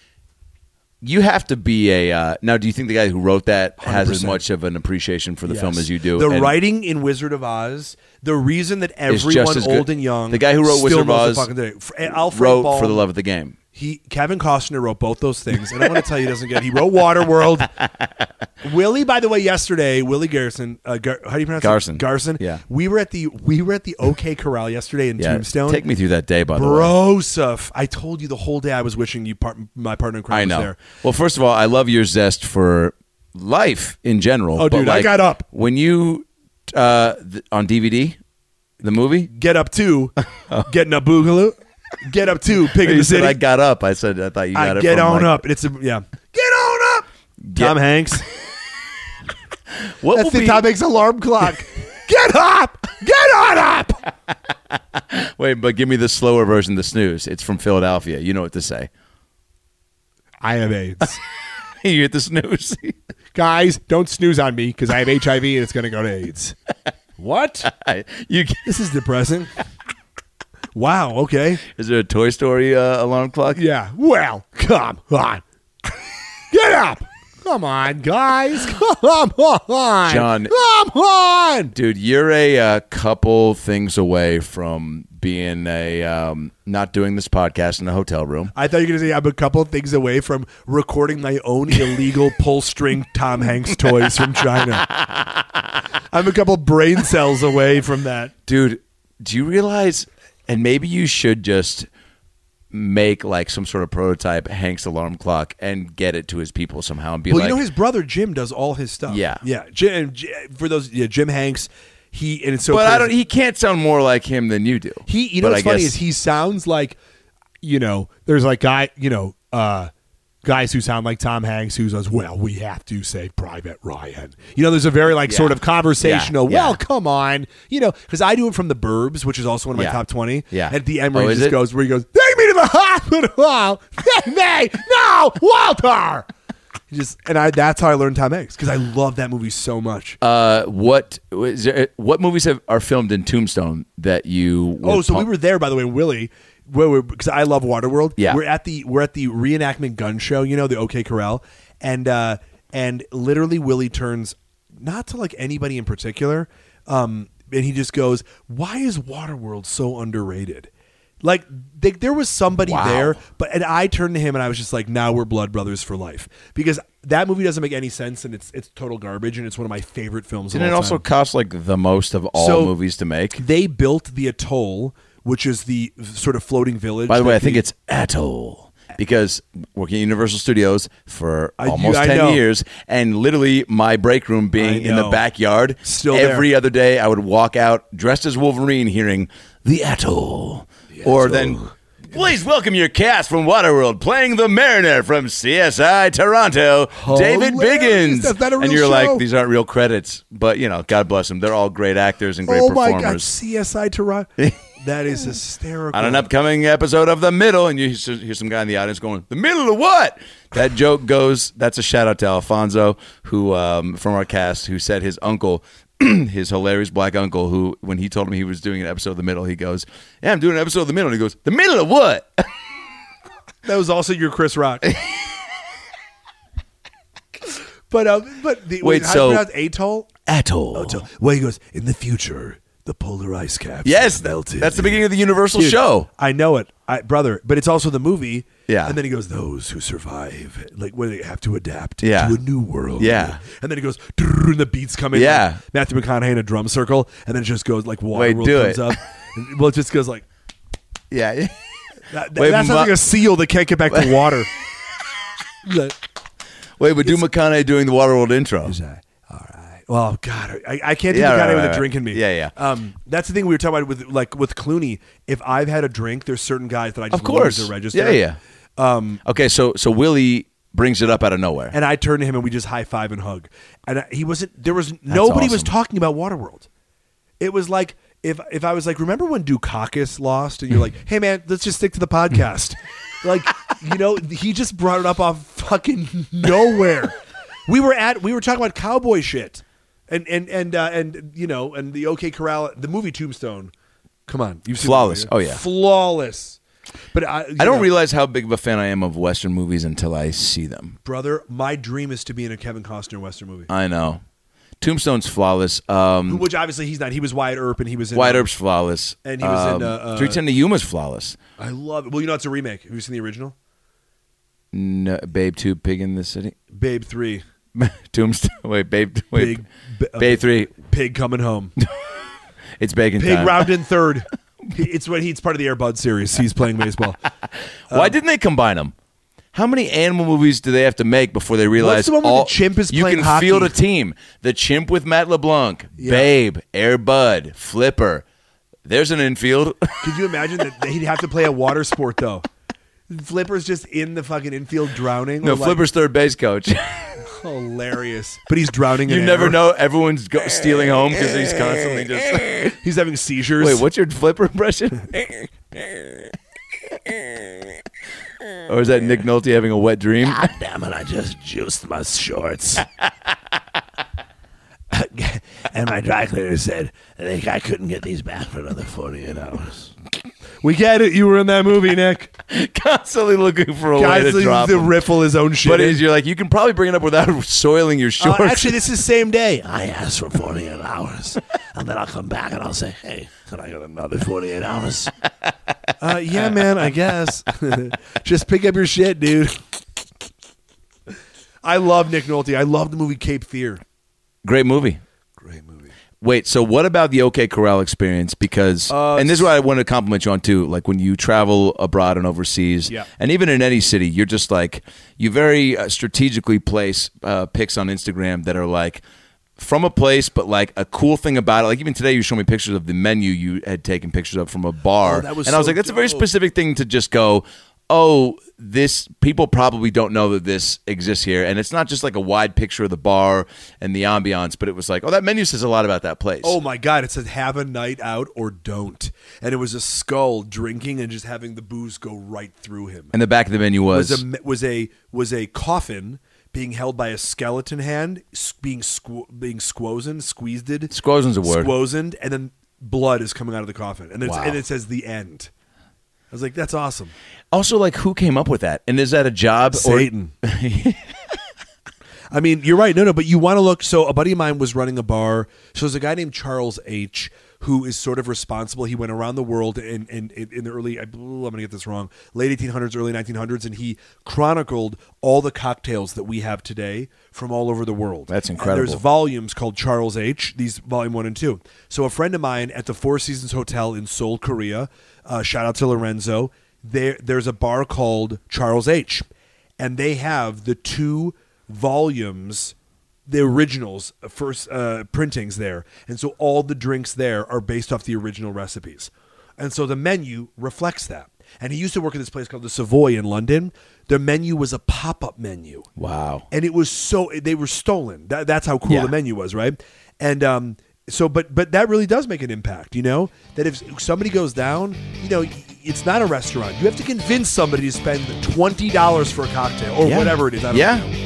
You have to be a uh, now. Do you think the guy who wrote that has as one hundred percent. much of an appreciation for the Yes. film as you do? The And writing in Wizard of Oz, the reason that is everyone just as old good. and young, The guy who wrote still Wizard of knows Oz the fucking thing. F- Alfred wrote Ball, For the Love of the Game. He Kevin Costner wrote both those things, and I want to tell you, he doesn't get. He wrote Waterworld. Willie, by the way, yesterday, Willie Garrison. Uh, Gar, how do you pronounce Garson. it? Garson. Yeah. We were at the we were at the OK Corral yesterday in Yeah, Tombstone. take me through that day, by the way. Broseph. I told you the whole day I was wishing you part, my partner in crime I was know. there. Well, first of all, I love your zest for life in general. Oh, but, dude, I like, got up. when you uh, th- on D V D, the movie. Get up to, getting a boogaloo. Get up to, pig in You the said city. I got up. I said I thought you got I it. get from, on like, up. It's a yeah. Get on up. Get- Tom Hanks. What That's will the be, Tom Hanks alarm clock. Get up. Get on up. Wait, but give me the slower version, the snooze. It's from Philadelphia. You know what to say. I have AIDS. You hit the snooze. Guys, don't snooze on me because I have H I V and it's going to go to AIDS. What? you This is depressing. Wow. Okay. is there a Toy Story uh, alarm clock? Yeah. Well, come on. Get up. Come on, guys. Come on. John. Come on. Dude, you're a uh, couple things away from being a um, not doing this podcast in a hotel room. I thought you were going to say I'm a couple of things away from recording my own illegal pull string Tom Hanks toys from China. I'm a couple brain cells away from that. Dude, do you realize, and maybe you should just make like some sort of prototype Hanks alarm clock and get it to his people somehow and be Well, like, you know, his brother Jim does all his stuff. Yeah. yeah. Jim, for those, yeah, Jim Hanks. He and it's so. but crazy. I don't. He can't sound more like him than you do. He, you know, But what's I funny guess- is he sounds like, You know, there's like guy, you know, uh, guys who sound like Tom Hanks who says, well, we have to say Private Ryan. You know, there's a very like Yeah. sort of conversational, Yeah, yeah. well, come on. you know, because I do it from The Burbs, which is also one of my Yeah. top twenty. Yeah. At the end, where Oh, he is just it? goes, where he goes, take me to the hospital. Take me, no, Walter. He just and I. That's how I learned Tom Hanks because I love that movie so much. Uh, what is there, what movies have, are filmed in Tombstone that you? Were Oh, so we pump- were there, by the way, Willie. Where because I love Waterworld. Yeah. we're at the we're at the reenactment gun show. You know, the OK Corral, and uh, and literally Willie turns not to like anybody in particular, um, and he just goes, "Why is Waterworld so underrated?" Like they, there was somebody Wow. there, but and I turned to him and I was just like, "Now we're blood brothers for life," because that movie doesn't make any sense and it's it's total garbage and it's one of my favorite films. Didn't of it all also time. cost like the most of all So- movies to make? They built the atoll, which is the sort of floating village. By the way, that I think the- it's Atoll because working at Universal Studios for I- almost I ten know. years, and literally my break room being I in the know. backyard. Still every there. other day, I would walk out dressed as Wolverine, hearing the Atoll, or then. Please welcome your cast from Waterworld, playing the Mariner from C S I Toronto, David Hilarious. Biggins. That's not a and real you're show. like, these aren't real credits, but you know, God bless them. They're all great actors and great oh my performers. god, C S I Toronto. That is hysterical. On an upcoming episode of The Middle, and you hear some guy in the audience going, "The middle of what?" That joke goes, that's a shout out to Alfonso, who um, from our cast, who said his uncle, his hilarious black uncle, who when he told him he was doing an episode of The Middle, he goes, "Yeah, I'm doing an episode of The Middle." And he goes, "The middle of what?" That was also your Chris Rock. but uh, but the, Wait, how so- do you pronounce atoll? Atoll. Atoll. Well, he goes in the future. The polar ice caps Yes, have melted. that's the beginning of the Universal Dude, show. I know it, I, brother. But it's also the movie. Yeah. And then he goes, "Those who survive, like when they have to adapt Yeah. to a new world." Yeah. And then he goes, "Drrrr," and the beats come in. Yeah. like Matthew McConaughey in a drum circle, and then it just goes like Waterworld do comes it. up. And- well, it just goes like Yeah. that, that- Wait, that's Ma- not like a seal that can't get back to water. Like, Wait, but do McConaughey doing the Waterworld intro. all right. Well, God, I, I can't do Yeah, the guy right, with right, a drink in me. yeah, yeah. Um, that's the thing we were talking about with like with Clooney. If I've had a drink, there's certain guys that I just Of course. love to register. Yeah, yeah. Um, okay, so so Willie brings it up out of nowhere. And I turn to him and we just high five and hug. And I, he wasn't. There was nobody was awesome. talking about Waterworld. It was like if if I was like, remember when Dukakis lost, and you're like, hey man, let's just stick to the podcast. Like, you know, he just brought it up off fucking nowhere. We were at we were talking about cowboy shit, and and and uh, and you know, and the OK Corral, the movie Tombstone. Come on, you've seen Flawless. the movie, Oh, yeah. flawless. But I, you I don't know, realize how big of a fan I am of Western movies until I see them. brother. My dream is to be in a Kevin Costner Western movie. I know. Tombstone's flawless. Um, Which obviously he's not. He was Wyatt Earp, and he was in Wyatt uh, Earp's flawless. And he was in, Um, uh, uh, three ten to Yuma's flawless. I love it. Well, you know it's a remake. Have you seen the original? No, Babe two, Pig in the City. Babe three, Tombstone. Wait, Babe. Wait, Big b- uh, Babe three. Pig coming home. It's bacon Pig time. round in third. It's when he's part of the Air Bud series. He's playing baseball. Why didn't they combine them? How many animal movies do they have to make before they realize the one where all the chimp is you playing can hockey? field a team? The chimp with Matt LeBlanc, Yeah. Babe, Air Bud, Flipper. There's an infield. Could you imagine that he'd have to play a water sport though? Flipper's just in the fucking infield drowning. No, or like- Flipper's third base coach. hilarious. But he's drowning. You in never air. know. Everyone's go- stealing home because he's constantly just. He's having seizures. Wait, what's your Flipper impression? Or is that Nick Nolte having a wet dream? Damn it! I just juiced my shorts. and my dry cleaner said, I think I couldn't get these back for another forty-eight hours. We get it. You were in that movie, Nick. Constantly looking for a way to Constantly drop to him. riffle his own shit. But in. it's- you're like, you can probably bring it up without soiling your Uh, shorts. actually, this is same day. I asked for forty-eight hours, and then I'll come back and I'll say, hey, can I get another forty-eight hours? uh, yeah, man, I guess. Just pick up your shit, dude. I love Nick Nolte. I love the movie Cape Fear. Great movie. Great movie. Wait, so what about the OK Corral experience? Because, Uh, and this is what I want to compliment you on too. Like when you travel abroad and overseas, Yeah. and even in any city, you're just like you very uh, strategically place uh, pics on Instagram that are like from a place, but like a cool thing about it. Like even today, you showed me pictures of the menu you had taken pictures of from a bar, Oh, that was and I was so like, that's a very dope. specific thing to just go. Oh, this people probably don't know that this exists here, and it's not just like a wide picture of the bar and the ambiance, but it was like, oh, that menu says a lot about that place. Oh my God! It said "Have a night out or don't," and it was a skull drinking and just having the booze go right through him. And the back of the menu was, was a was a was a coffin being held by a skeleton hand, s- being squ- being squozened, squeezed, Squozened's a word. squozened, and then blood is coming out of the coffin, and it's, Wow. and it says the end. I was like, that's awesome. also like who came up with that, and is that a job? Satan. I mean, you're right. No, no, but you want to look. So a buddy of mine was running a bar. So there's a guy named Charles H. who is sort of responsible. He went around the world in, in, in the early, I- ooh, I'm going to get this wrong, late eighteen hundreds, early nineteen hundreds, and he chronicled all the cocktails that we have today from all over the world. That's And incredible. there's volumes called Charles H., these volume one and two. So a friend of mine at the Four Seasons Hotel in Seoul, Korea, uh, shout out to Lorenzo, there there's a bar called Charles H., and they have the two volumes, the originals, uh, first uh, printings there, and so all the drinks there are based off the original recipes, and so the menu reflects that. And he used to work at this place called the Savoy in London. The menu was a pop-up menu. Wow. And it was so they were stolen. That, that's how cool Yeah. the menu was, right? And um, so, but but that really does make an impact. You know that if somebody goes down, you know, it's not a restaurant. You have to convince somebody to spend twenty dollars for a cocktail or Yeah. whatever it is. I don't Yeah. know.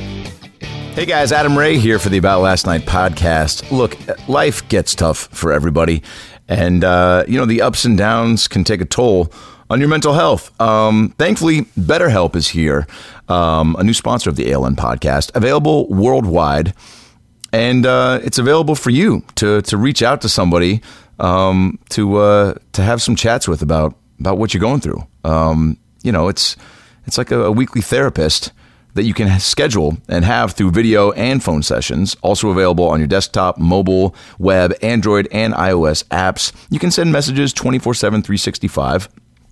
Hey guys, Adam Ray here for the About Last Night podcast. Look, life gets tough for everybody, and uh, you know the ups and downs can take a toll on your mental health. Um, thankfully, BetterHelp is here, um, a new sponsor of the A L N podcast, available worldwide, and uh, it's available for you to to reach out to somebody um, to uh, to have some chats with about about what you're going through. Um, you know, it's it's like a, a weekly therapist that you can schedule and have through video and phone sessions. Also available on your desktop, mobile, web, Android, and iOS apps. You can send messages twenty-four seven, three sixty-five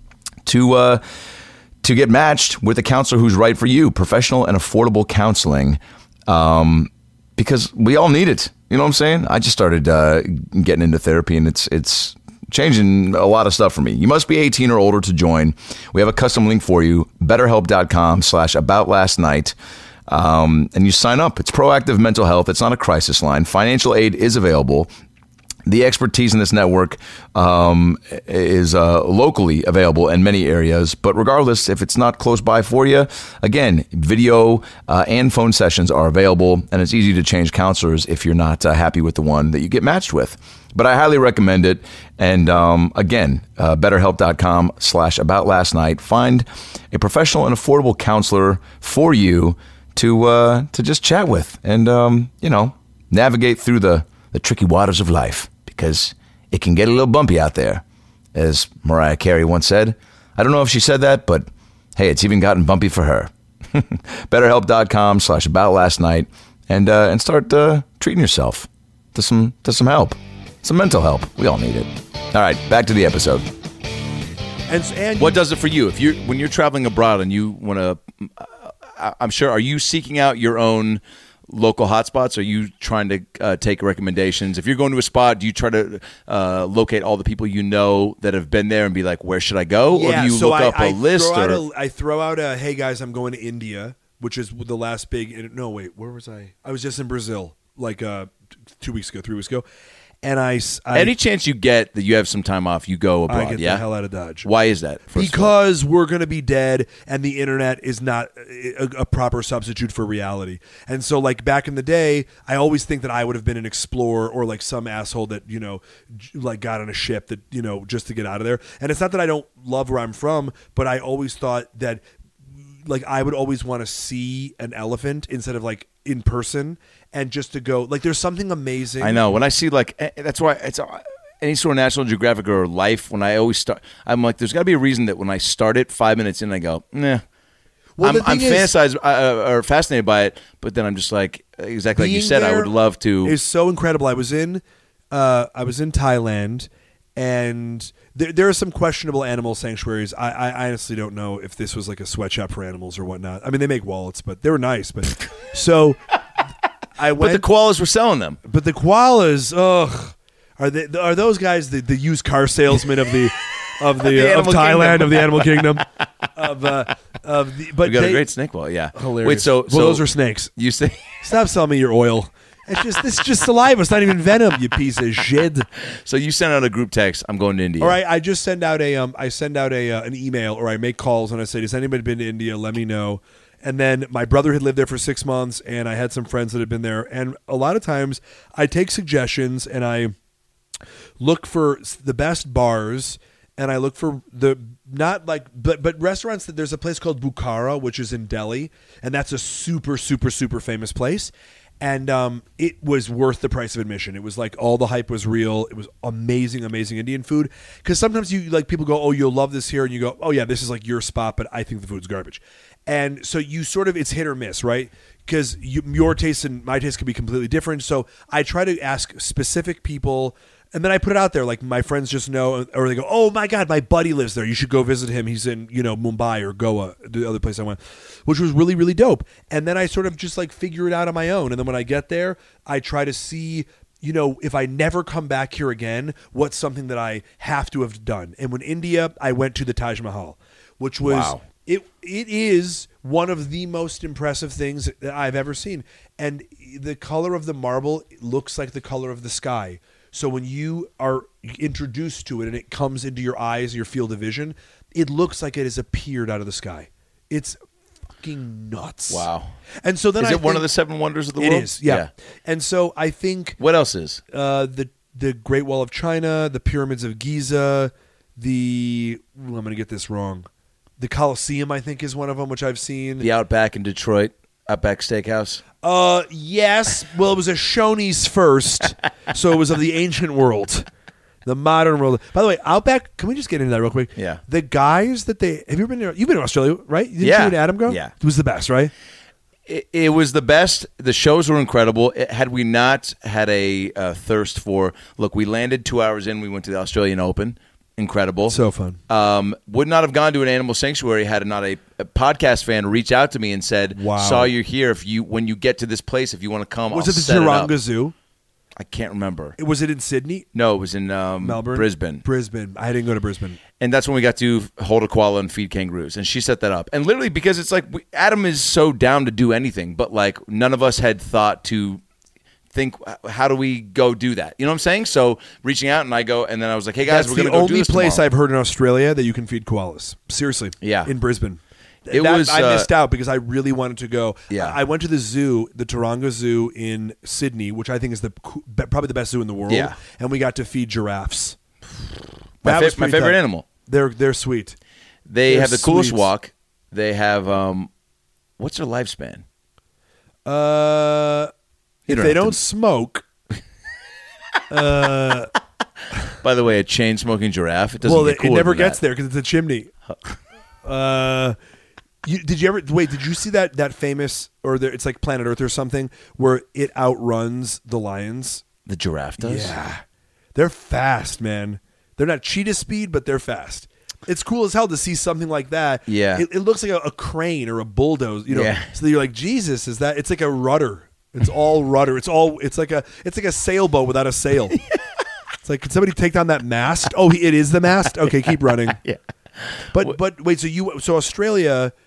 to uh, to get matched with a counselor who's right for you. Professional and affordable counseling, um, because we all need it. You know what I'm saying? I just started uh, getting into therapy, and it's it's changing a lot of stuff for me. You must be eighteen or older to join. We have a custom link for you, betterhelp.com slash about last night. Um, and you sign up. It's proactive mental health. It's not a crisis line. Financial aid is available. The expertise in this network um, is uh, locally available in many areas, but regardless, if it's not close by for you, again, video uh, and phone sessions are available, and it's easy to change counselors if you're not uh, happy with the one that you get matched with. But I highly recommend it. And um, again, uh, betterhelp.com slash about last night. Find a professional and affordable counselor for you to uh, to just chat with and, um, you know, navigate through the, the tricky waters of life, because it can get a little bumpy out there, as Mariah Carey once said. I don't know if she said that, but hey, it's even gotten bumpy for her. betterhelp.com slash about last night and uh, and start uh, treating yourself to some to some help. Some mental help. We all need it. All right, back to the episode. And, and What does it for you? If you when you're traveling abroad and you want to, uh, I'm sure, are you seeking out your own local hotspots? Are you trying to uh, take recommendations? If you're going to a spot, do you try to uh, locate all the people you know that have been there and be like, where should I go? yeah, or do you so look I, up a I list? Throw out Or a, I throw out a, hey guys, I'm going to India, which is the last big. No, wait, where was I? I was just in Brazil like uh, t- two weeks ago, three weeks ago. and I, s- I- Any chance you get that you have some time off, you go abroad. I get yeah. the hell out of Dodge. Why is that? first of all? Because we're going to be dead and the internet is not a, a proper substitute for reality. And so like back in the day, I always think that I would have been an explorer or like some asshole that, you know, j- like got on a ship that, you know, just to get out of there. And it's not that I don't love where I'm from, but I always thought that like I would always want to see an elephant instead of like in person and just to go like there's something amazing. I know when I see like eh, that's why it's uh, any sort of National Geographic or Life. When I always start, I'm like, there's got to be a reason that when I start it five minutes in, I go, nah. Well, I'm, the I'm thing is- fantasized uh, or fascinated by it, but then I'm just like exactly like you Being said. I there would love to. Is so incredible. I was in, uh, I was in Thailand, and there, there are some questionable animal sanctuaries. I, I honestly don't know if this was like a sweatshop for animals or whatnot. I mean, they make wallets, but they were nice. But so I but went. the koalas were selling them. But the koalas, ugh, are they? Are those guys the, the used car salesmen of the of the, The uh, of animal Thailand kingdom. of the animal kingdom of uh, of the? But We got they, a great snake wall. Yeah. hilarious. Wait, so well, so those are snakes. you say Stop selling me your oil. It's just this is just saliva. It's not even venom. You piece of shit. so you sent out a group text. I'm going to India. All right, I just send out a um, I send out a uh, an email or I make calls and I say, "Has anybody been to India? Let me know." And then my brother had lived there for six months, and I had some friends that had been there. And a lot of times, I take suggestions and I look for s- the best bars, and I look for the not like but but restaurants that there's a place called Bukhara, which is in Delhi, and that's a super super super famous place. And um, it was worth the price of admission. It was like all the hype was real. It was amazing, amazing Indian food. Because sometimes you like people go, "Oh, you'll love this here," and you go, "Oh yeah, this is like your spot," but I think the food's garbage. And so you sort of it's hit or miss, right? Because you, your taste and my taste could be completely different. So I try to ask specific people. And then I put it out there, like my friends just know, or they go, "Oh my God, my buddy lives there. You should go visit him. He's in, you know, Mumbai or Goa, the other place I went," which was really, really dope. And then I sort of just like figure it out on my own. And then when I get there, I try to see, you know, if I never come back here again, what's something that I have to have done. And when India, I went to the Taj Mahal, which was Wow. it. It is one of the most impressive things that I've ever seen. And the color of the marble looks like the color of the sky. So when you are introduced to it and it comes into your eyes, your field of vision, it looks like it has appeared out of the sky. It's fucking nuts. Wow. And so then Is I it one think- of the seven wonders of the It world? is, yeah. And so I think What else is? uh, the the Great Wall of China, the pyramids of Giza, the ooh, I'm going to get this wrong. The Colosseum, I think, is one of them, which I've seen. The Outback in Detroit, Outback Steakhouse. Uh, yes. Well, it was a Shoney's first, so it was of the ancient world, the modern world. By the way, Outback. Can we just get into that real quick? Yeah. The guys that they have you ever been? To, you've been to Australia, right? Didn't Yeah. you and Adam go? Yeah. It was the best, right? It, it was the best. The shows were incredible. It, had we not had a uh, thirst for, look, we landed two hours in. We went to the Australian Open. Incredible. So fun. Um, would not have gone to an animal sanctuary had not a, a podcast fan reach out to me and said, Wow. "Saw you here. If you when you get to this place, if you want to come, Was I'll it the set it up." Taronga Zoo? I can't remember. Was it in Sydney? No, it was in um, Melbourne? Brisbane. Brisbane. I didn't go to Brisbane. And that's when we got to hold a koala and feed kangaroos. And she set that up. And literally, because it's like, we, Adam is so down to do anything, but like none of us had thought to think, how do we go do that? You know what I'm saying? So reaching out and I go, and then I was like, hey guys, That's we're the going to go do only this place tomorrow. I've heard in Australia that you can feed koalas. Seriously. Yeah. In Brisbane. It That- was, I uh, missed out because I really wanted to go. Yeah. I, I went to the zoo, the Taronga Zoo in Sydney, which I think is the coo- be- probably the best zoo in the world. Yeah. And we got to feed giraffes. My, That fa- was my pretty favorite tight. animal. They're they're sweet. They They're have the coolest sweet. walk. They have, um, what's their lifespan? Uh, You if don't they have don't to- smoke, uh, By the way, a chain smoking giraffe. It doesn't well, get it, it cooler never than gets that. there because it's a chimney. Uh, you, did you ever wait? Did you see that that famous or there, it's like Planet Earth or something where it outruns the lions? The giraffe does? Yeah, they're fast, man. They're not cheetah speed, but they're fast. It's cool as hell to see something like that. Yeah. it, it looks like a, a crane or a bulldozer. You know, Yeah. so you're like, Jesus, is that? It's like a rudder. It's all rudder. It's all. It's like a. It's like a sailboat without a sail. It's like, can somebody take down that mast? Oh, it is the mast. Okay, keep running. Yeah. But but wait, so you so Australia,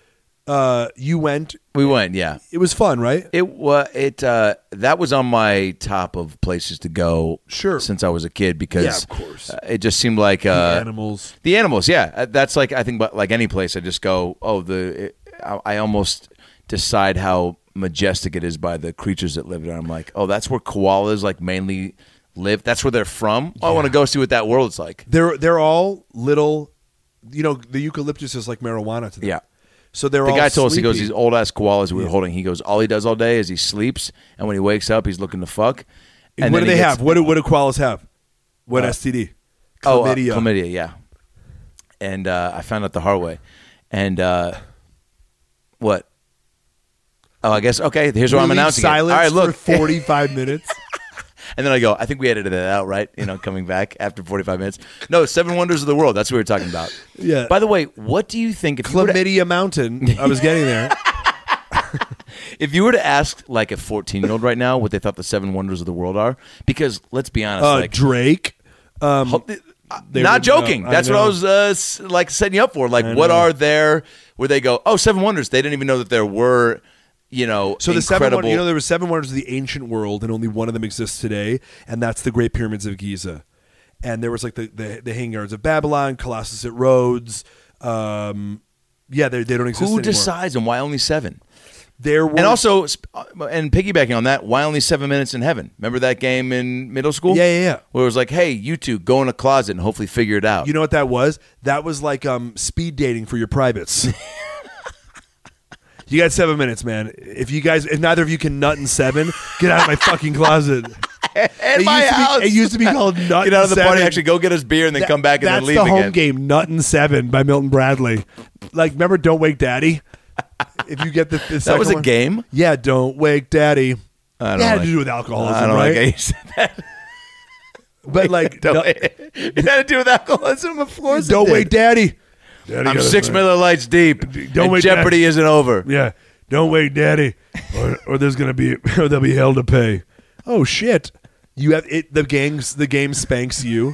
Uh, you went. We went, yeah. It was fun, right? It was it uh, that was on my top of places to go. Sure. Since I was a kid, because Yeah, of course. uh, it just seemed like uh, the animals. The animals, yeah. Uh, That's like I think, but like any place, I just go. Oh, the it, I, I almost decide how majestic it is by the creatures that live there. I'm like, oh, that's where koalas like mainly live. That's where they're from. Oh, I want to go see what that world's like. They're they're all little. You know, the eucalyptus is like marijuana to them. Yeah. So they're The all guy told us, he goes, sleepy. these old ass koalas we were holding. He goes, all he does all day is he sleeps, and when he wakes up, he's looking to fuck. And what then do he they gets- have? What do what do koalas have? What Uh, S T D? Oh, uh, Chlamydia. chlamydia, yeah. And uh, I found out the hard way. And uh, what? Oh, I guess okay. Here's what We I'm leave announcing. it. silence All right, look. for forty-five minutes. And then I go, I think we edited it out, right? You know, coming back after forty-five minutes. No, Seven Wonders of the World. That's what we were talking about. Yeah. By the way, what do you think? If you, were to, Chlamydia Mountain. I was getting there. if you were to ask like a fourteen-year-old right now what they thought the Seven Wonders of the World are, because let's be honest, Uh, like Drake. Um, Ho- They not would joking. know. I That's what I know. was uh, s- like setting you up for. Like, I what know. are there where they go? Oh, Seven Wonders. They didn't even know that there were, you know, So the seven, incredible. wonders, you know, there were seven wonders of the ancient world, and only one of them exists today, and that's the Great Pyramids of Giza. And there was like the the, the Hanging Gardens of Babylon, Colossus at Rhodes. Um, yeah, they they don't exist who anymore. decides and why only seven? There were And also, sp- uh, and piggybacking on that, why only seven minutes in heaven? Remember that game in middle school? Yeah, yeah, yeah. Where it was like, hey, you two go in a closet and hopefully figure it out. You know what that was? That was like um, speed dating for your privates. You got seven minutes, man. If you guys, if neither of you can nut in seven, get out of my fucking closet. At It my used to be- house. it used to be called Nut Get out of in the party, Seven. actually go get us beer, and then That- come back and that's then leave the again. home game, Nut in Seven by Milton Bradley. Like, remember Don't Wake Daddy? If you get the, the That second was a one? game? Yeah, Don't Wake Daddy. I don't It had like- to do with alcoholism, I don't right? like how you said that. But like, Don't- no- it had to do with alcoholism, of course. it Don't did. Wake Daddy. Daddy I'm got a- six Miller Lights deep. Don't and wait, Jeopardy Dad. isn't over. Yeah, Don't Wake Daddy, or, or there's gonna be, or there'll be hell to pay. Oh shit! You have it. The gangs. The game spanks you.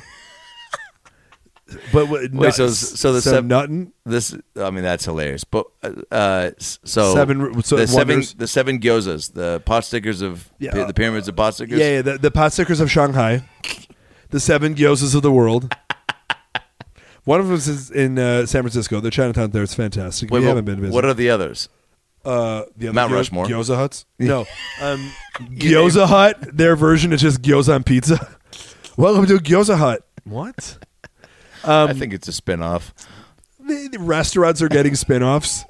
But what, Wait, so so the so seven, nuttin'? this I mean that's hilarious. But uh, so Seven- so the seven wonders. the seven gyozas, the pot stickers of Yeah. the pyramids of pot stickers. Yeah, yeah. The, the pot stickers of Shanghai, the seven gyozas of the world. One of them is in uh, San Francisco. The Chinatown there is fantastic. If Wait, you what, haven't been, visit. what are the others? uh, the other Mount gyo- Rushmore. Gyoza huts? No, um, Gyoza Hut. Their version is just gyoza on pizza. Welcome to Gyoza Hut. What? Um, I think it's a spin-off. The, the restaurants are getting spin-offs.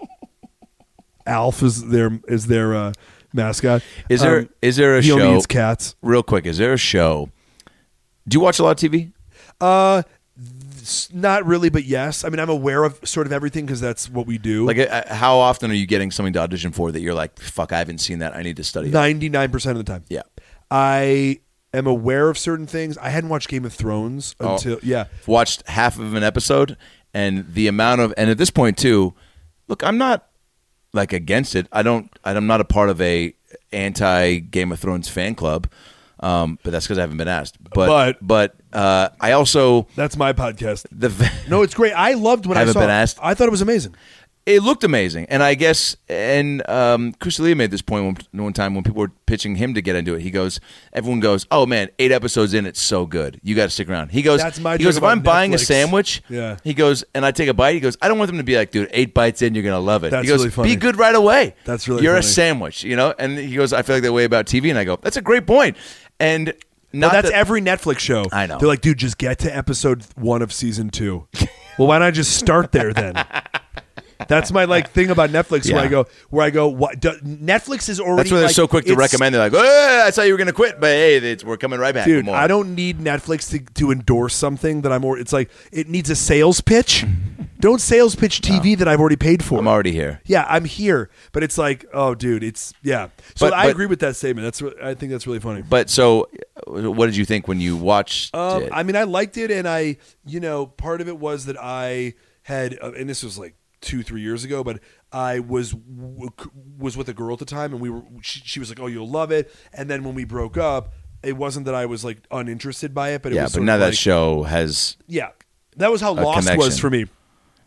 Alf is their is their uh, mascot. Is there Um, is there a he show? only eats cats. Real quick, is there a show? Do you watch a lot of T V? Uh, s- not really, but yes. I mean, I'm aware of sort of everything because that's what we do. Like, uh, how often are you getting something to audition for that you're like, fuck, I haven't seen that. I need to study it. ninety-nine percent of the time. Yeah. I am aware of certain things. I hadn't watched Game of Thrones Oh. until yeah. Watched half of an episode, and the amount of, and at this point too, look, I'm not like against it. I don't, I'm not a part of a anti Game of Thrones fan club, um, but that's because I haven't been asked. But, but, uh, I also That's my podcast. the No, it's great. I loved when I, Haven't saw been it. asked? I thought it was amazing. it looked amazing, and I guess, and um, Chris D'Elia made this point one, one time when people were pitching him to get into it. He goes, everyone goes, "Oh man, eight episodes in, it's so good. You got to stick around." He goes, That's my he goes, joke if I'm about buying a Netflix. sandwich, Yeah. he goes, and I take a bite, he goes, I don't want them to be like, dude, eight bites in, you're gonna love it. That's he goes, really funny. be good right away. That's really you're a funny. sandwich, you know. And he goes, I feel like that way about T V, and I go, that's a great point. And No, not that's that- every Netflix show. I know. They're like, dude, just get to episode one of season two. Well, why not just start there then? That's my like thing about Netflix where Yeah. I go, where I go. What do, Netflix is already. That's why they're like, so quick to it's- recommend. They're like, oh, I saw you were going to quit, but hey, it's, we're coming right back. Dude, with more. I don't need Netflix to, to endorse something that I'm. Or it's like it needs a sales pitch. Don't sales pitch T V that I've already paid for. I'm already here. Yeah, I'm here, but it's like, oh, dude, it's yeah. So But- I but- agree with that statement. That's what I think. That's really funny. But so, what did you think when you watched Um, it? I mean, I liked it, and I, you know, part of it was that I had, uh, and this was like two, three years ago, but I was w- was with a girl at the time, and we were. She, she was like, "Oh, you'll love it," and then when we broke up, it wasn't that I was like uninterested by it, but it yeah, was but sort now of that like, show has. yeah, that was how Lost connection. was for me.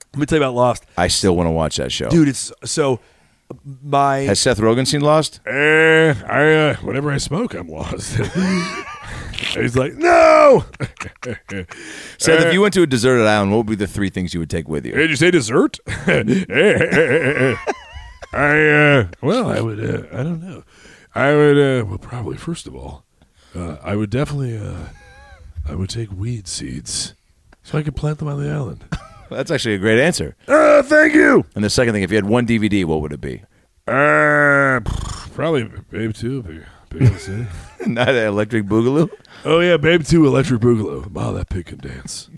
Let me tell you about Lost. I still want to watch that show. Dude, it's so my Has Seth Rogen seen Lost? Eh, I uh, whenever I smoke, I'm lost. He's like, no. Seth, if you went to a deserted island, what would be the three things you would take with you? Did you say dessert? I uh, well, I would. Uh, I don't know. I would. Uh, well, probably first of all, uh, I would definitely. Uh, I would take weed seeds so I could plant them on the island. That's actually a great answer. Uh, thank you. And the second thing, if you had one D V D, what would it be? Uh, probably Babe Two, Big, Big in the City. Not an Electric Boogaloo? Oh yeah, Babe Two, Electric Boogaloo. Wow, that pig can dance.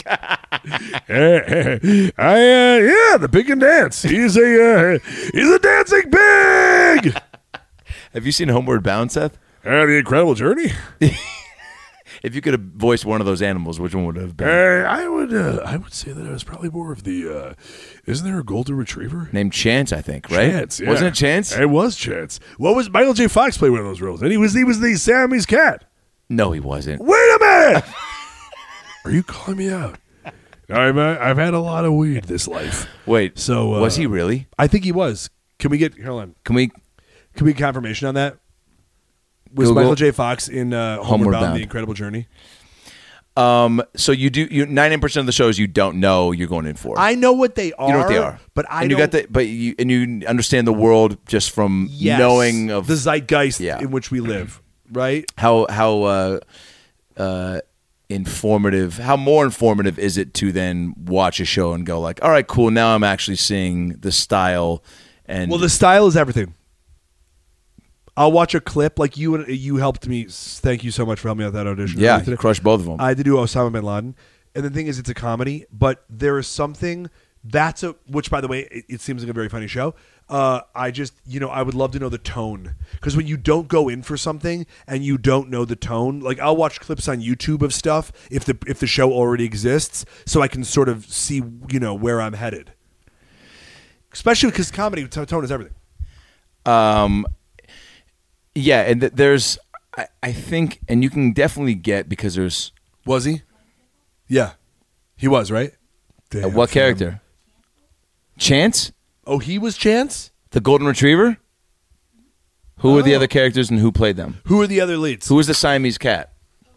I uh, yeah, the pig can dance. He's a uh, he's a dancing pig. Have you seen Homeward Bound, Seth? Uh, the Incredible Journey. If you could have voiced one of those animals, which one would it have been? Uh, I would uh, I would say that I was probably more of the. Uh, isn't there a golden retriever? Named Chance, I think, right? Chance, yeah. Wasn't it Chance? It was Chance. What was Michael J. Fox played one of those roles, and he was he was the Sammy's cat. No, he wasn't. Wait a minute! Are you calling me out? I've uh, I've had a lot of weed this life. Wait, So uh, was he really? I think he was. Can we get hold on? Can we? Can we get confirmation on that? Was Google. Michael J. Fox in uh, Homeward, Homeward Bound: Bound. The Incredible Journey? Um, so you do you ninety percent of the shows you don't know you're going in for. I know what they are. you know what they are, but I and you don't, got the but you and you understand the world just from yes, knowing of the zeitgeist Yeah. in which we live, right? how how uh, uh, informative. How more informative is it to then watch a show and go like, all right, cool. Now I'm actually seeing the style and Well, the style is everything. I'll watch a clip like you. You helped me. Thank you so much for helping me out with that audition. yeah, Today. you crushed both of them. I had to do Osama bin Laden, and the thing is, it's a comedy, but there is something that's a which, by the way, it, it seems like a very funny show. Uh, I just, you know, I would love to know the tone because when you don't go in for something and you don't know the tone, like I'll watch clips on YouTube of stuff if the if the show already exists, so I can sort of see, you know, where I'm headed. Especially because comedy t- tone is everything. Um, yeah, and th- there's, I, I think, and you can definitely get because there's Was he? Yeah, he was right. uh, Damn, what fam. character? Chance, Oh, he was Chance. the golden retriever. Who were the Oh. other characters and who played them? Who are the other leads? Who was the Siamese cat?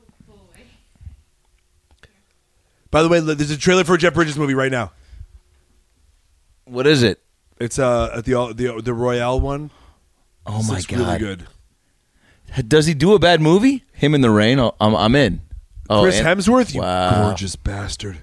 By the way, there's a trailer for a Jeff Bridges movie right now. What is it? It's uh at the the the Royale one. Oh This my looks god! really good. Does he do a bad movie? Him in the Rain. Oh, I'm I'm in. Oh, Chris and- Hemsworth, you Wow. gorgeous bastard.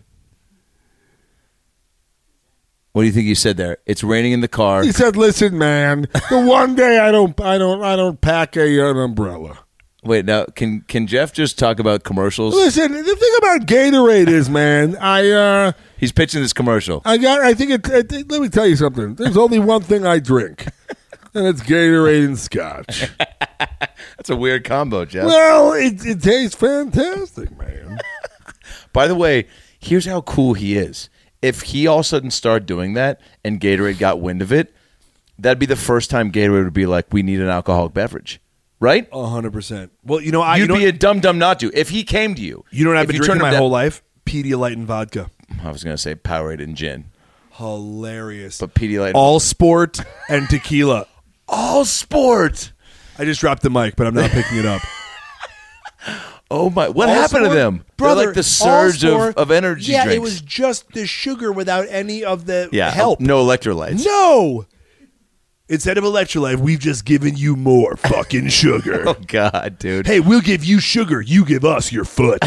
What do you think he said there? It's raining in the car. He said, "Listen, man, the one day I don't, I don't, I don't pack a an umbrella." Wait, now can can Jeff just talk about commercials? Listen, the thing about Gatorade is, man, I, uh, He's pitching this commercial. I got, I think it. I think, let me tell you something. There's only one thing I drink, and it's Gatorade and Scotch. That's a weird combo, Jeff. Well, it, it tastes fantastic, man. By the way, here's how cool he is. If he all of a sudden started doing that and Gatorade got wind of it, that'd be the first time Gatorade would be like, we need an alcoholic beverage. Right? A hundred percent. Well, you know, I You'd you know, be a dumb dumb not to. If he came to you. you know what I've if been you drinking turned my him down- whole life? Pedialyte and vodka. I was going to say Powerade and gin. Hilarious. But Pedialyte. All sport and tequila. all sport. I just dropped the mic, but I'm not picking it up. Oh, my. What All happened sport- to them? Brother, They're like the all surge of, sport- of energy Yeah, drinks. it was just the sugar without any of the yeah, help. no electrolytes. No. Instead of electrolyte, we've just given you more fucking sugar. Oh, God, dude. Hey, we'll give you sugar. You give us your foot.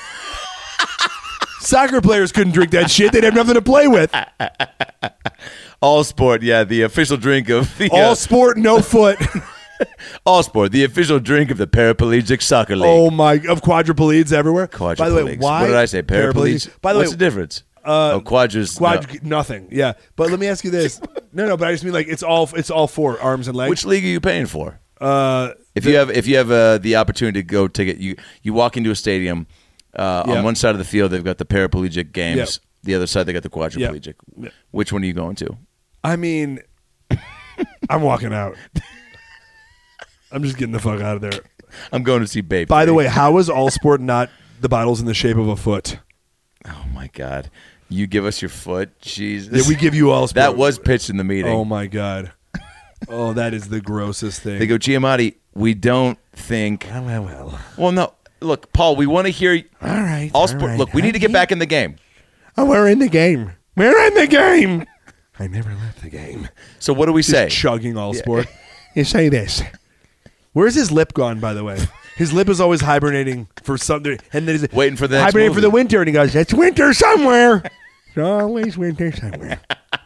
Soccer players couldn't drink that shit. They'd have nothing to play with. All Sport, yeah, the official drink of the All uh, sport, no foot. All Sport, the official drink of the Paraplegic Soccer League. Oh my! Of quadriplegics everywhere. Quadriplegics. By the way, why? What did I say? Paraplegics. By the What's way, the difference? uh, oh, quadras. quadri- no. nothing. Yeah, but let me ask you this. no, no, but I just mean like it's all it's all four arms and legs. Which league are you paying for? uh, If you have if you have uh, the opportunity to go ticket, you you walk into a stadium. Uh, Yeah. On one side of the field, they've got the paraplegic games. Yep. The other side, they got the quadriplegic. Yep. Which one are you going to? I mean, I'm walking out. I'm just getting the fuck out of there. I'm going to see Babe. By the Three. way, how is all sport not the bottles in the shape of a foot? Oh my God, You give us your foot. Jesus. Yeah, we give you all. That sport. was pitched in the meeting. Oh my god. Oh, that is the grossest thing. They go, Giamatti, we don't think. Well, well, well. Well, no. Look, Paul, we want to hear. All right. All all sport. right. Look, we need to get back in the game. Oh, we're in the game. We're in the game. I never left the game. So what do we Just say? chugging all sport. You say this. Where's his lip gone, by the way? His lip is always hibernating for something. And then he's Waiting for the next hibernating movie. for the winter. And he goes, it's winter somewhere. It's always winter somewhere.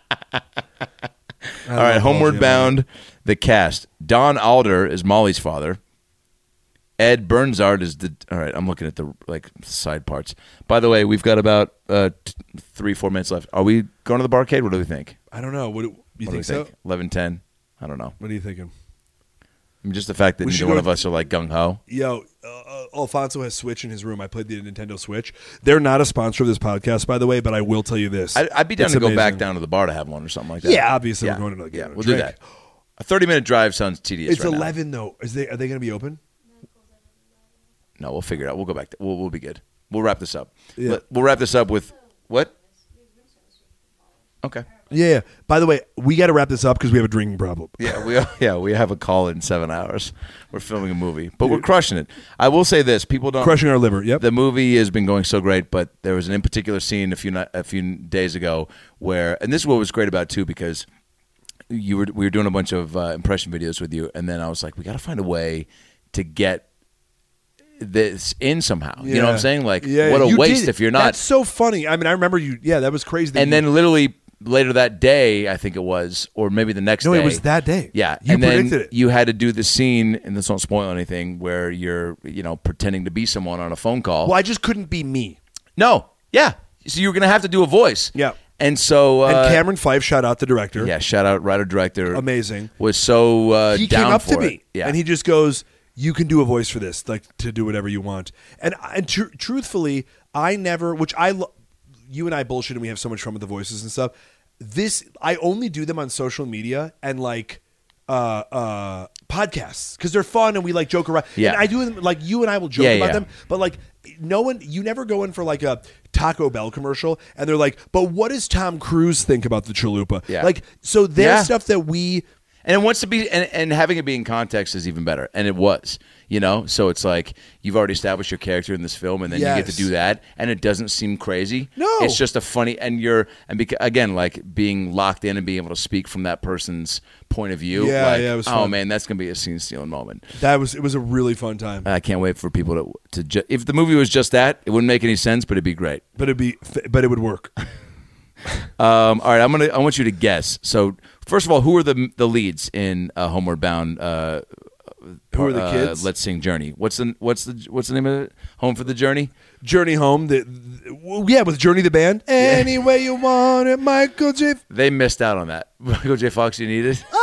All right, Homeward Bound, the cast. Don Alder is Molly's father. Ed Bernzard is the. All right, I'm looking at the like side parts. By the way, we've got about uh, t- three, four minutes left. Are we going to the barcade? What do we think? I don't know. What, do- you What do we think so? think? eleven, ten? I don't know. What are you thinking? I mean, just the fact that We should neither one go of to- us are like gung ho. Yo, uh, uh, Alfonso has Switch in his room. I played the Nintendo Switch. They're not a sponsor of this podcast, by the way, but I will tell you this. I'd, I'd be down It's to go back amazing. down to the bar to have one or something like that. Yeah, obviously we're going to, like, yeah, get a we'll drink. do that. A thirty minute drive sounds tedious. It's right now. eleven though. Is they are they going to be open? No, we'll figure it out. We'll go back. To, we'll we'll be good. We'll wrap this up. Yeah. Let- We'll wrap this up with what? Okay. Yeah. yeah. By the way, we got to wrap this up because we have a drinking problem. Yeah, we yeah we have a call in seven hours. We're filming a movie, but we're crushing it. I will say this: people don't Crushing our liver. Yep. The movie has been going so great, but there was an in particular scene a few ni- a few days ago where, and this is what was great about it too, because you were we were doing a bunch of uh, impression videos with you, and then I was like, we got to find a way to get this in somehow. You know what I'm saying? Like, Yeah, what a you waste did. if you're not. That's so funny. I mean, I remember you. Yeah, that was crazy. that And you- then literally later that day, I think it was, or maybe the next no, day. it was that day. Yeah, you and then predicted it. you had to do the scene, and this won't spoil anything, where you're, you know, pretending to be someone on a phone call. Well, I just couldn't be me. No, yeah. So you were gonna have to do a voice. Yeah. And so, uh, And Cameron Fife, shout out the director. yeah, shout out writer director, Amazing. was so uh, he down came up for to me it. Yeah, and he just goes, you can do a voice for this, like to do whatever you want. And and tr- truthfully, I never, which I, lo- you and I bullshit and we have so much fun with the voices and stuff. This, I only do them on social media and like uh, uh, podcasts because they're fun and we like joke around. Yeah. And I do them like you and I will joke Yeah, about yeah. them, but like no one, you never go in for like a Taco Bell commercial and they're like, but what does Tom Cruise think about the chalupa? Yeah. Like, so there's Yeah. stuff that we. And it wants to be, and, and having it be in context is even better. And it was, you know. So it's like you've already established your character in this film, and then you get to Yes. do that, and it doesn't seem crazy. No. it's just a funny, and you're, and beca- again, like being locked in and being able to speak from that person's point of view. Yeah, like, yeah, it was oh fun. man, that's gonna be a scene stealing moment. That was it was a really fun time. I can't wait for people to to. Ju- if the movie was just that, it wouldn't make any sense, but it'd be great. But it'd be but it would work. Um, all right, I'm gonna. I want you to guess. So first of all, who are the the leads in uh, Homeward Bound? Uh, Who are the uh, kids? Let's Sing Journey. What's the what's the what's the name of it? Home for the Journey. Journey Home, the, the well, yeah, with Journey the band. Any way you want it, Michael J. They missed out on that. Michael J. Fox, you need it.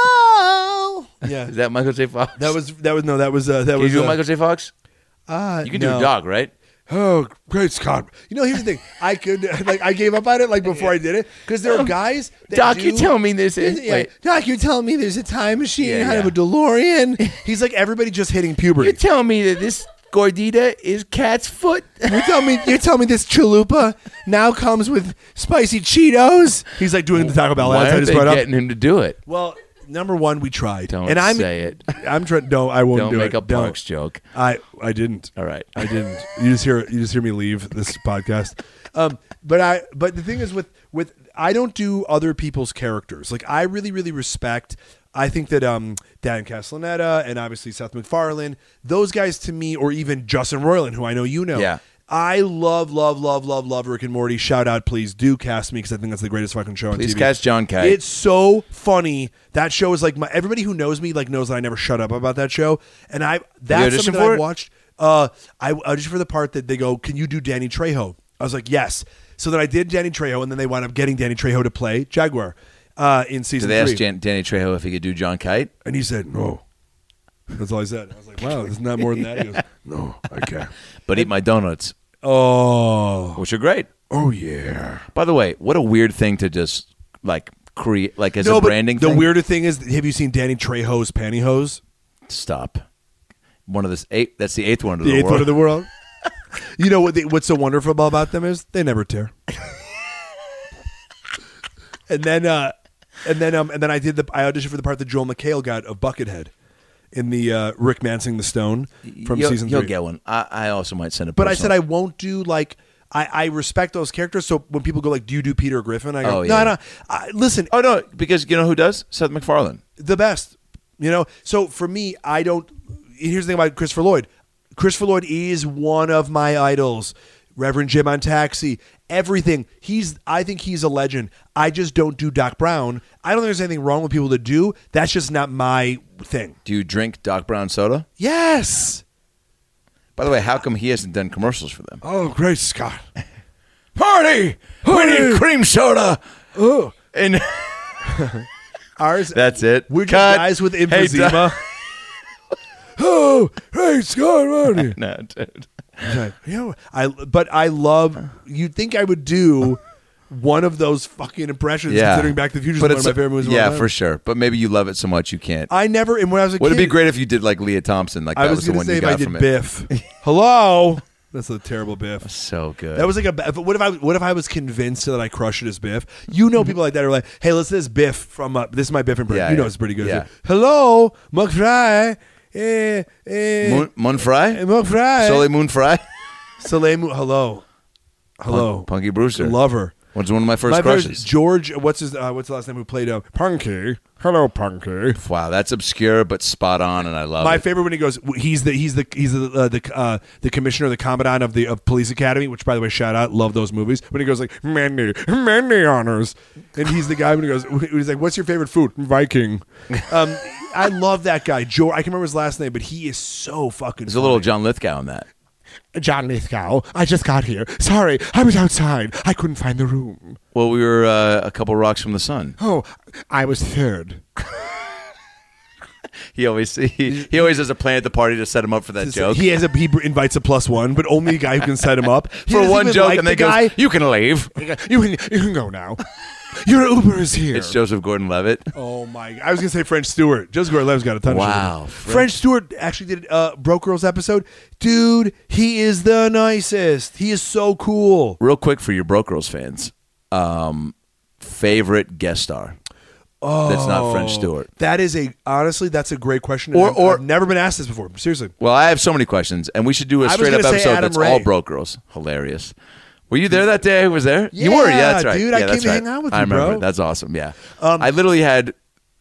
Oh, yeah. Is that Michael J. Fox? That was that was no, that was uh, that Can was you do uh, Michael J. Fox? Uh, You can no. do a dog, right? Oh, great Scott! You know, here's the thing. I could like I gave up on it like before I did it because there are guys. That Doc, do, you tell me this is. Yeah, Wait, Doc, you're telling me there's a time machine, Yeah, kind yeah. of a DeLorean. He's like everybody just hitting puberty. you're telling me that this gordita is cat's foot? You tell me, you tell me this chalupa now comes with spicy Cheetos. He's like doing the Taco Bell Why ads I aren't just they brought up. getting him to do it? Well, number one, we tried. Don't and I'm, say it. I'm trying. No, I won't Don't do make it. a Parks joke. I I didn't. All right. I didn't. You just hear you just hear me leave this podcast. Um, but I but the thing is with with I don't do other people's characters. Like I really really respect. I think that um Dan Castellaneta and obviously Seth MacFarlane, those guys to me, or even Justin Roiland, who I know you know. Yeah. I love, love, love, love, love Rick and Morty. Shout out, please do cast me because I think that's the greatest fucking show on Please T V. cast John Kite. It's so funny. That show is like my everybody who knows me like knows that I never shut up about that show. And I that's auditioned something that for I it? watched. Uh, I auditioned for the part that they go, "Can you do Danny Trejo?" I was like, "Yes." So then I did Danny Trejo, and then they wound up getting Danny Trejo to play Jaguar uh, in Did season they three. ask Jan- Danny Trejo if he could do John Kite? And he said, "No." That's all I said. I was like, "Wow, isn't that more than that?" He goes, "No, I can't." But eat my donuts, Oh, which are great. oh yeah. By the way, what a weird thing to just like create, like as no, a but branding the thing. weirder thing is, have you seen Danny Trejo's pantyhose? Stop. One of the eight. That's the eighth one of The the eighth world. one of the world. You know what? They, what's so wonderful about them is they never tear. and then uh, and then um, and then I did the I auditioned for the part that Joel McHale got of Buckethead in the uh, Rick Mansing the Stone from you'll, season You'll three. get one. I, I also might send a. But I said I personal- won't do like I, I respect those characters. So when people go like, "Do you do Peter Griffin?" I go, Oh, "No, yeah. no." I, listen, Oh no, because you know who does? Seth MacFarlane. the best. You know. So for me, I don't. Here's the thing about Christopher Lloyd. Christopher Lloyd is one of my idols. Reverend Jim on Taxi, everything. He's. I think he's a legend. I just don't do Doc Brown. I don't think there's anything wrong with people that do. That's just not my thing. Do you drink Doc Brown soda? Yes. By the way, how come he hasn't done commercials for them? Oh, great Scott. Party! We need cream soda. Oh, And ours. that's it. We're just Cut. guys with Hey, emphysema. Doc- Oh, hey Scott, Ronnie. no, dude. You know, I but I love. You'd think I would do one of those fucking impressions. Yeah. Considering Back to the Future is But one of it's my favorite movies. of all yeah, time. for sure. But maybe you love it so much you can't. I never. And when I was a Would kid, it be great if you did like Leah Thompson? Like I that was, was, the going one to say you if I got did from it. Biff. Hello. That's a terrible Biff. So good. That was like a. But what if I? What if I was convinced that I crushed it as Biff? You know, people like that are like, "Hey, let's this Biff from. Uh, this is my Biff impression. Yeah, you know, yeah. it's pretty good. Yeah. Hello, McFry. Eh, eh, Moon, Moon Fry? eh, McFry. Soleil Moon Fry? Soleil Moon. Hello. Hello. Punk- Punky Brewster. Love her. Was one of my first My favorite crushes. George. What's his? Uh, what's the last name? Who played uh, Punky? Hello, Punky. Wow, that's obscure but spot on, and I love My it. favorite when he goes. He's the he's the he's the uh, the uh, the commissioner, the commandant of the of Police Academy. Which, by the way, shout out, love those movies. When he goes like many many honors, and he's the guy when he goes. He's like, "What's your favorite food?" Viking. Um, I love that guy. George. I can remember his last name, but he is so fucking. There's a little John Lithgow in that. John Lithgow, I just got here. Sorry, I was outside. I couldn't find the room. Well, we were uh, a couple rocks from the sun. Oh, I was third. He always he, he always has a plan at the party to set him up for that joke. He has a he invites a plus one, but only a guy who can set him up He for doesn't one even joke, like and the then goes, guy. "You can leave." You can, you can go now. Your Uber is here. It's Joseph Gordon-Levitt. Oh my! I was gonna say French Stewart. Joseph Gordon-Levitt's got a ton Wow, of shit. French- French Stewart actually did uh, Broke Girls episode. Dude, he is the nicest. He is so cool. Real quick for your Broke Girls fans, um, favorite guest star. Oh, That's not French Stewart. That is a honestly, that's a great question. Or- I've, or- I've never been asked this before. Seriously, Well, I have so many questions, and we should do a I was straight up gonna say episode Adam that's Ray. all Broke Girls. Hilarious. Were you there that day? I was there? you were. Yeah, that's right. dude, I yeah, came that's to right. hang out with I you, remember. bro. It. That's awesome. Yeah. Um, I literally had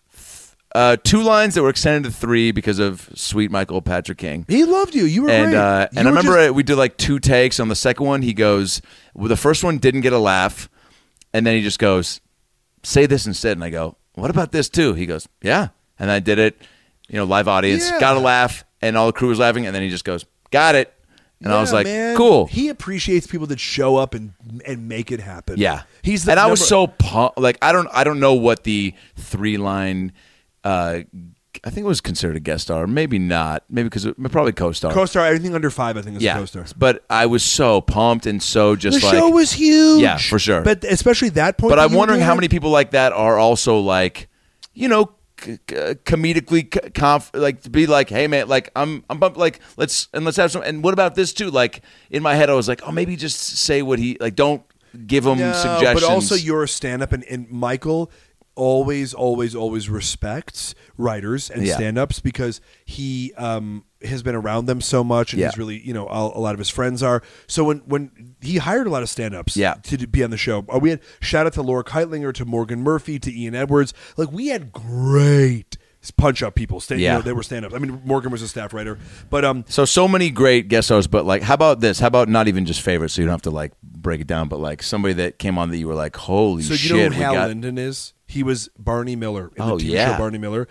uh, two lines that were extended to three because of sweet Michael Patrick King. he loved you. You were And great. uh, You and I were remember just- it, we did like two takes. On the second one, he goes, well, the first one didn't get a laugh, and then he just goes, "Say this instead." And I go, "What about this too?" He goes, "Yeah." And I did it, you know, live audience, Yeah. got a laugh, and all the crew was laughing, and then he just goes, "Got it." And I was Yeah, like, man. "Cool." He appreciates people that show up and and make it happen. Yeah, he's the and I was number- so pumped. Like I don't, I don't know what the three line. Uh, I think it was considered a guest star, maybe not, maybe because probably co-star. co-star. Everything under five, I think, is yeah, a co-star. but I was so pumped and so just The like show was huge. Yeah, for sure. But especially that point. But that I'm you were wondering how doing- many people like that are also like, you know, c- c- comedically c- conf- like to be like, hey man, like I'm I'm bumped, like let's and let's have some. And what about this too? Like in my head, I was like, oh, maybe just say what he like. Don't give him No, suggestions. But also, you're a stand-up, and, and Michael always, always, always respects writers and Yeah. stand-ups because he um, has been around them so much, and Yeah. he's really, you know, a, a lot of his friends are. So when when he hired a lot of stand-ups, Yeah. to do- be on the show, uh, we had shout out to Laura Keitlinger, to Morgan Murphy, to Ian Edwards. Like we had great punch-up people. Stand, Yeah. you know, they were stand-ups. I mean, Morgan was a staff writer, but um, So so many great guest stars, but like, how about this? How about not even just favorites, so you don't have to like break it down, but like somebody that came on that you were like, holy So you shit, know who we Hal got. Linden is? He was Barney Miller in Oh, the T V yeah. show Barney Miller.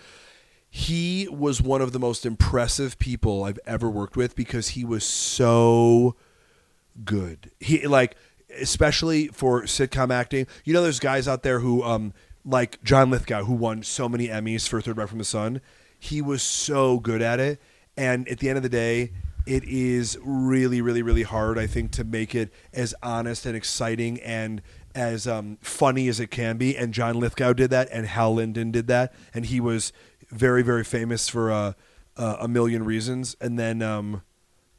He was one of the most impressive people I've ever worked with because he was so good. He like, especially for sitcom acting. You know, there's guys out there who, um, like John Lithgow, who won so many Emmys for Third Rock from the Sun. He was so good at it, and at the end of the day, it is really, really, really hard, I think, to make it as honest and exciting and as um, funny as it can be. And John Lithgow did that, and Hal Linden did that, and he was very, very famous for uh, uh, a million reasons. And then, um,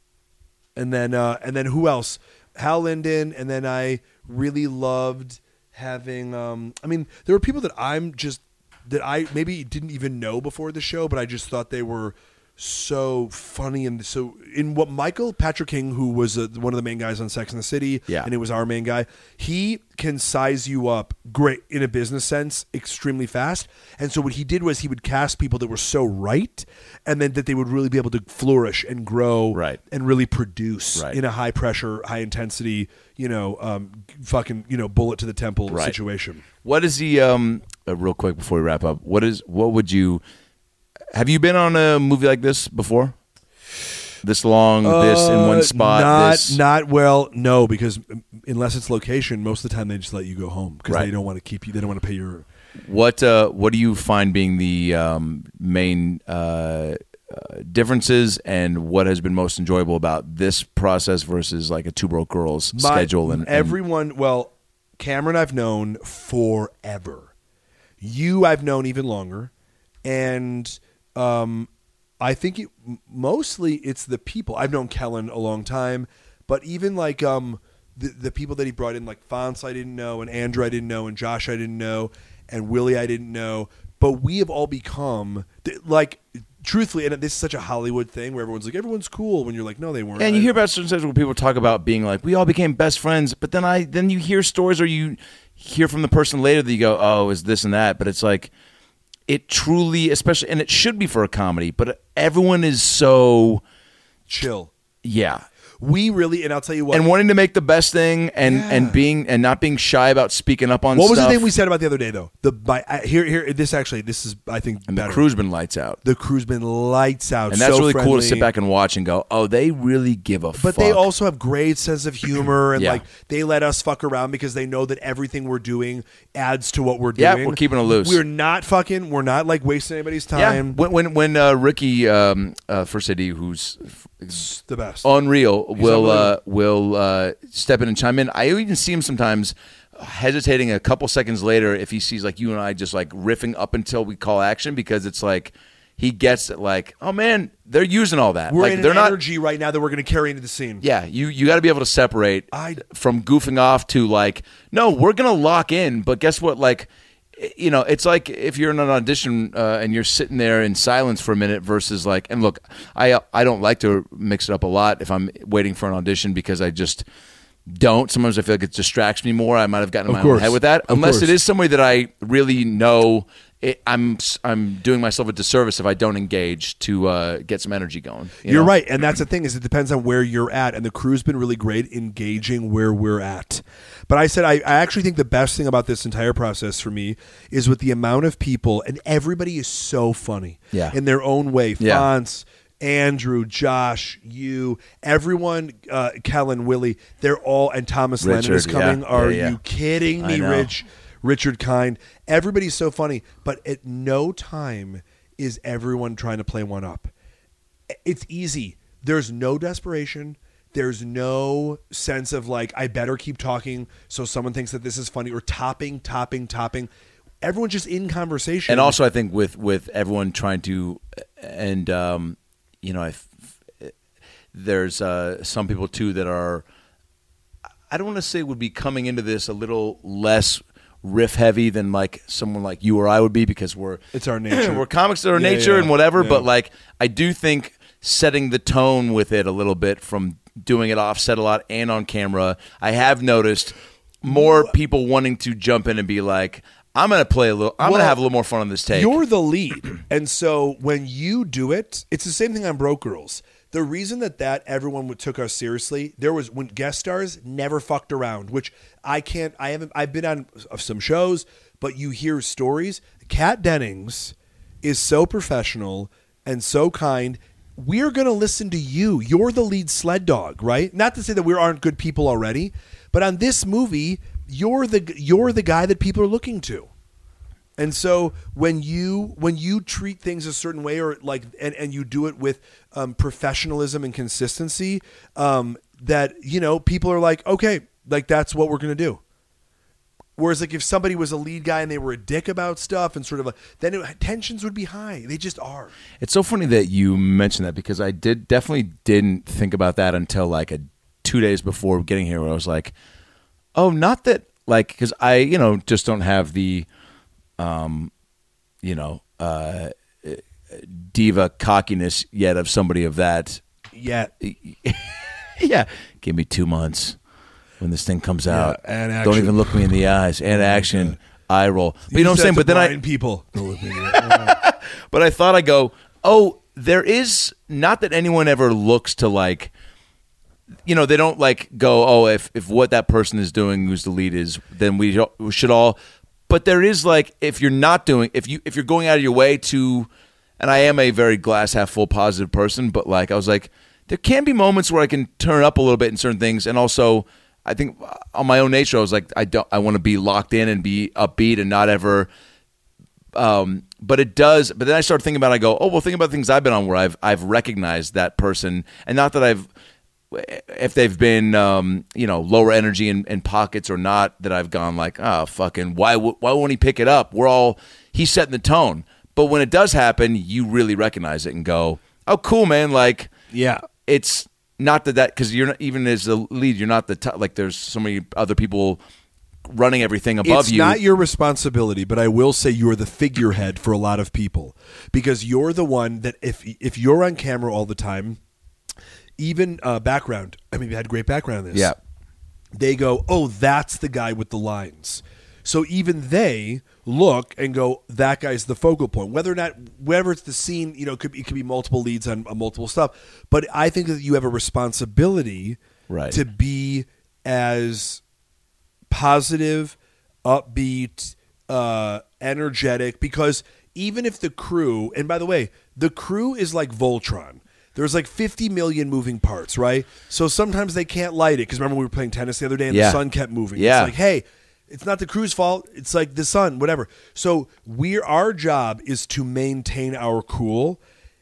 and then, uh, and then, who else? Hal Linden, and then I really loved having. Um, I mean, there were people that I'm just that I maybe didn't even know before the show, but I just thought they were so funny and so in what Michael Patrick King, who was uh one of the main guys on Sex and the City, Yeah. and it was our main guy. He can size you up great in a business sense, extremely fast. And so what he did was he would cast people that were so right, and then that they would really be able to flourish and grow, Right. and really produce Right. in a high pressure, high intensity, you know, um, fucking, you know, bullet to the temple Right. situation. What is the um? Uh, real quick before we wrap up, what is what would you? Have you been on a movie like this before? This long, this in one Uh, spot. Not, this not well. No, because um, unless it's location, most of the time they just let you go home because Right. they don't want to keep you. They don't want to pay your. What uh, what do you find being the um, main uh, uh, differences, and what has been most enjoyable about this process versus like a Two Broke Girls My- schedule? And, and everyone. Well, Cameron, I've known forever. You, I've known even longer, and um, I think it, mostly it's the people. I've known Kellen a long time, but even like um, the the people that he brought in, like Fonz, I didn't know, and Andrew, I didn't know, and Josh, I didn't know, and Willie, I didn't know. But we have all become th- like, truthfully, and this is such a Hollywood thing where everyone's like, everyone's cool when you're like, no, they weren't. and you I- hear about certain times where people talk about being like, we all became best friends, but then I then you hear stories or you hear from the person later that you go, oh, is this and that, but it's like it truly, especially, and it should be for a comedy, but everyone is so chill. yeah. We really, and I'll tell you what. And wanting to make the best thing, and, Yeah. and being and not being shy about speaking up on What was stuff. the thing we said about the other day, though? The by, I, here, here. This actually, this is, I think, and better. the crew's been lights out, The crew's been lights out, and that's so really cool to friendly. sit back and watch and go, oh, they really give a But fuck. they also have great sense of humor, and Yeah. like they let us fuck around because they know that everything we're doing adds to what we're Yeah, doing. we're keeping it loose. We're not fucking. We're not like wasting anybody's yeah. time. When when when uh, Ricky um, uh, First A D, who's It's the best. unreal, will uh, unbelievable. will uh, step in and chime in. I even see him sometimes hesitating a couple seconds later if he sees like you and I just like riffing up until we call action, because it's like he gets it. Like, oh man, they're using all that. we're like in they're an not. energy right now that we're going to carry into the scene. Yeah, you you got to be able to separate I- from goofing off to like, no, we're gonna lock in. But guess what? Like, you know, it's like if you're in an audition uh, and you're sitting there in silence for a minute versus like, and look, I I don't like to mix it up a lot if I'm waiting for an audition because I just don't. Sometimes I feel like it distracts me more. I might have gotten in Of my own course. head with that. Of Unless course. it is somebody that I really know. It, I'm I'm doing myself a disservice if I don't engage to uh, get some energy going. you You're know? right, and that's the thing is it depends on where you're at, and the crew's been really great engaging where we're at. But I said I, I actually think the best thing about this entire process for me is with the amount of people, and everybody is so funny, Yeah. in their own way. Yeah. Fonz, Andrew, Josh, you, everyone, uh, Kellen, Willie, they're all, and Thomas Lennon is Richard, coming. yeah. Are Yeah, yeah. you kidding I me, know. Rich? Richard Kind. Everybody's so funny, but at no time is everyone trying to play one up. It's easy. There's no desperation. There's no sense of like, I better keep talking so someone thinks that this is funny, or topping, topping, topping. Everyone's just in conversation. And also, I think with with everyone trying to, and um, you know, I f- there's uh, some people too that are, I don't want to say would be coming into this a little less riff heavy than like someone like you or I would be, because we're It's our nature. we're comics that are Yeah, nature yeah, and whatever. yeah. But like, I do think setting the tone with it a little bit from doing it offset a lot and on camera, I have noticed more people wanting to jump in and be like, I'm going to play a little, I'm going to Well, have a little more fun on this take. You're the lead. And so when you do it, it's the same thing on Broke Girls. The reason that that everyone would took us seriously, there was when guest stars never fucked around, which I can't, I haven't, I've been on some shows, but you hear stories. Kat Dennings is so professional and so kind. We're going to listen to you. You're the lead sled dog, right? Not to say that we aren't good people already, but on this movie, you're the you're the guy that people are looking to. And so when you when you treat things a certain way, or like, and, and you do it with um, professionalism and consistency, um, that, you know, people are like, okay, like that's what we're gonna do. Whereas like if somebody was a lead guy and they were a dick about stuff and sort of like, then it, tensions would be high. They just are. It's so funny that you mentioned that, because I did definitely didn't think about that until like a two days before getting here, where I was like, oh, not that like because I you know just don't have the, um, you know, uh, diva cockiness yet of somebody of that. Yeah. Yeah, give me two months when this thing comes out. and Don't action. even look me in the eyes. And action, eye roll. But you, You know what I'm said saying? to But then I, blind people. Don't look me in the eye. but I thought I go, oh, there is not that anyone ever looks to like, you know, they don't like go, oh, if if what that person is doing, who's the lead is, then we we should all. But there is like, if you're not doing, if you if you're going out of your way to, and I am a very glass half full positive person, but like I was like, there can be moments where I can turn up a little bit in certain things, and also I think on my own nature, I was like, I don't, I want to be locked in and be upbeat and not ever. Um, but it does. But then I start thinking about, it, I go, oh well, think about things I've been on where I've I've recognized that person, and not that I've, if they've been um, you know lower energy in, in pockets or not, that I've gone like, oh fucking why w- why won't he pick it up? We're all he's setting the tone. But when it does happen, you really recognize it and go, oh cool man, like Yeah. it's not that that because you're not even as a lead, you're not the top, like there's so many other people running everything above It's you. not your responsibility, but I will say you're the figurehead for a lot of people because you're the one that if if you're on camera all the time, even uh, background. I mean, you had great background in this. Yeah. They go, oh, that's the guy with the lines. So even they look and go, that guy's the focal point. Whether or not, whether it's the scene, you know, it could be, it could be multiple leads on, on multiple stuff. But I think that you have a responsibility Right. to be as positive, upbeat, uh, energetic, because even if the crew, and by the way, the crew is like Voltron. There's like fifty million moving parts, right? So sometimes they can't light it, because remember we were playing tennis the other day and Yeah. the sun kept moving. Yeah. It's like, hey, it's not the crew's fault. It's like the sun, whatever. So we're our job is to maintain our cool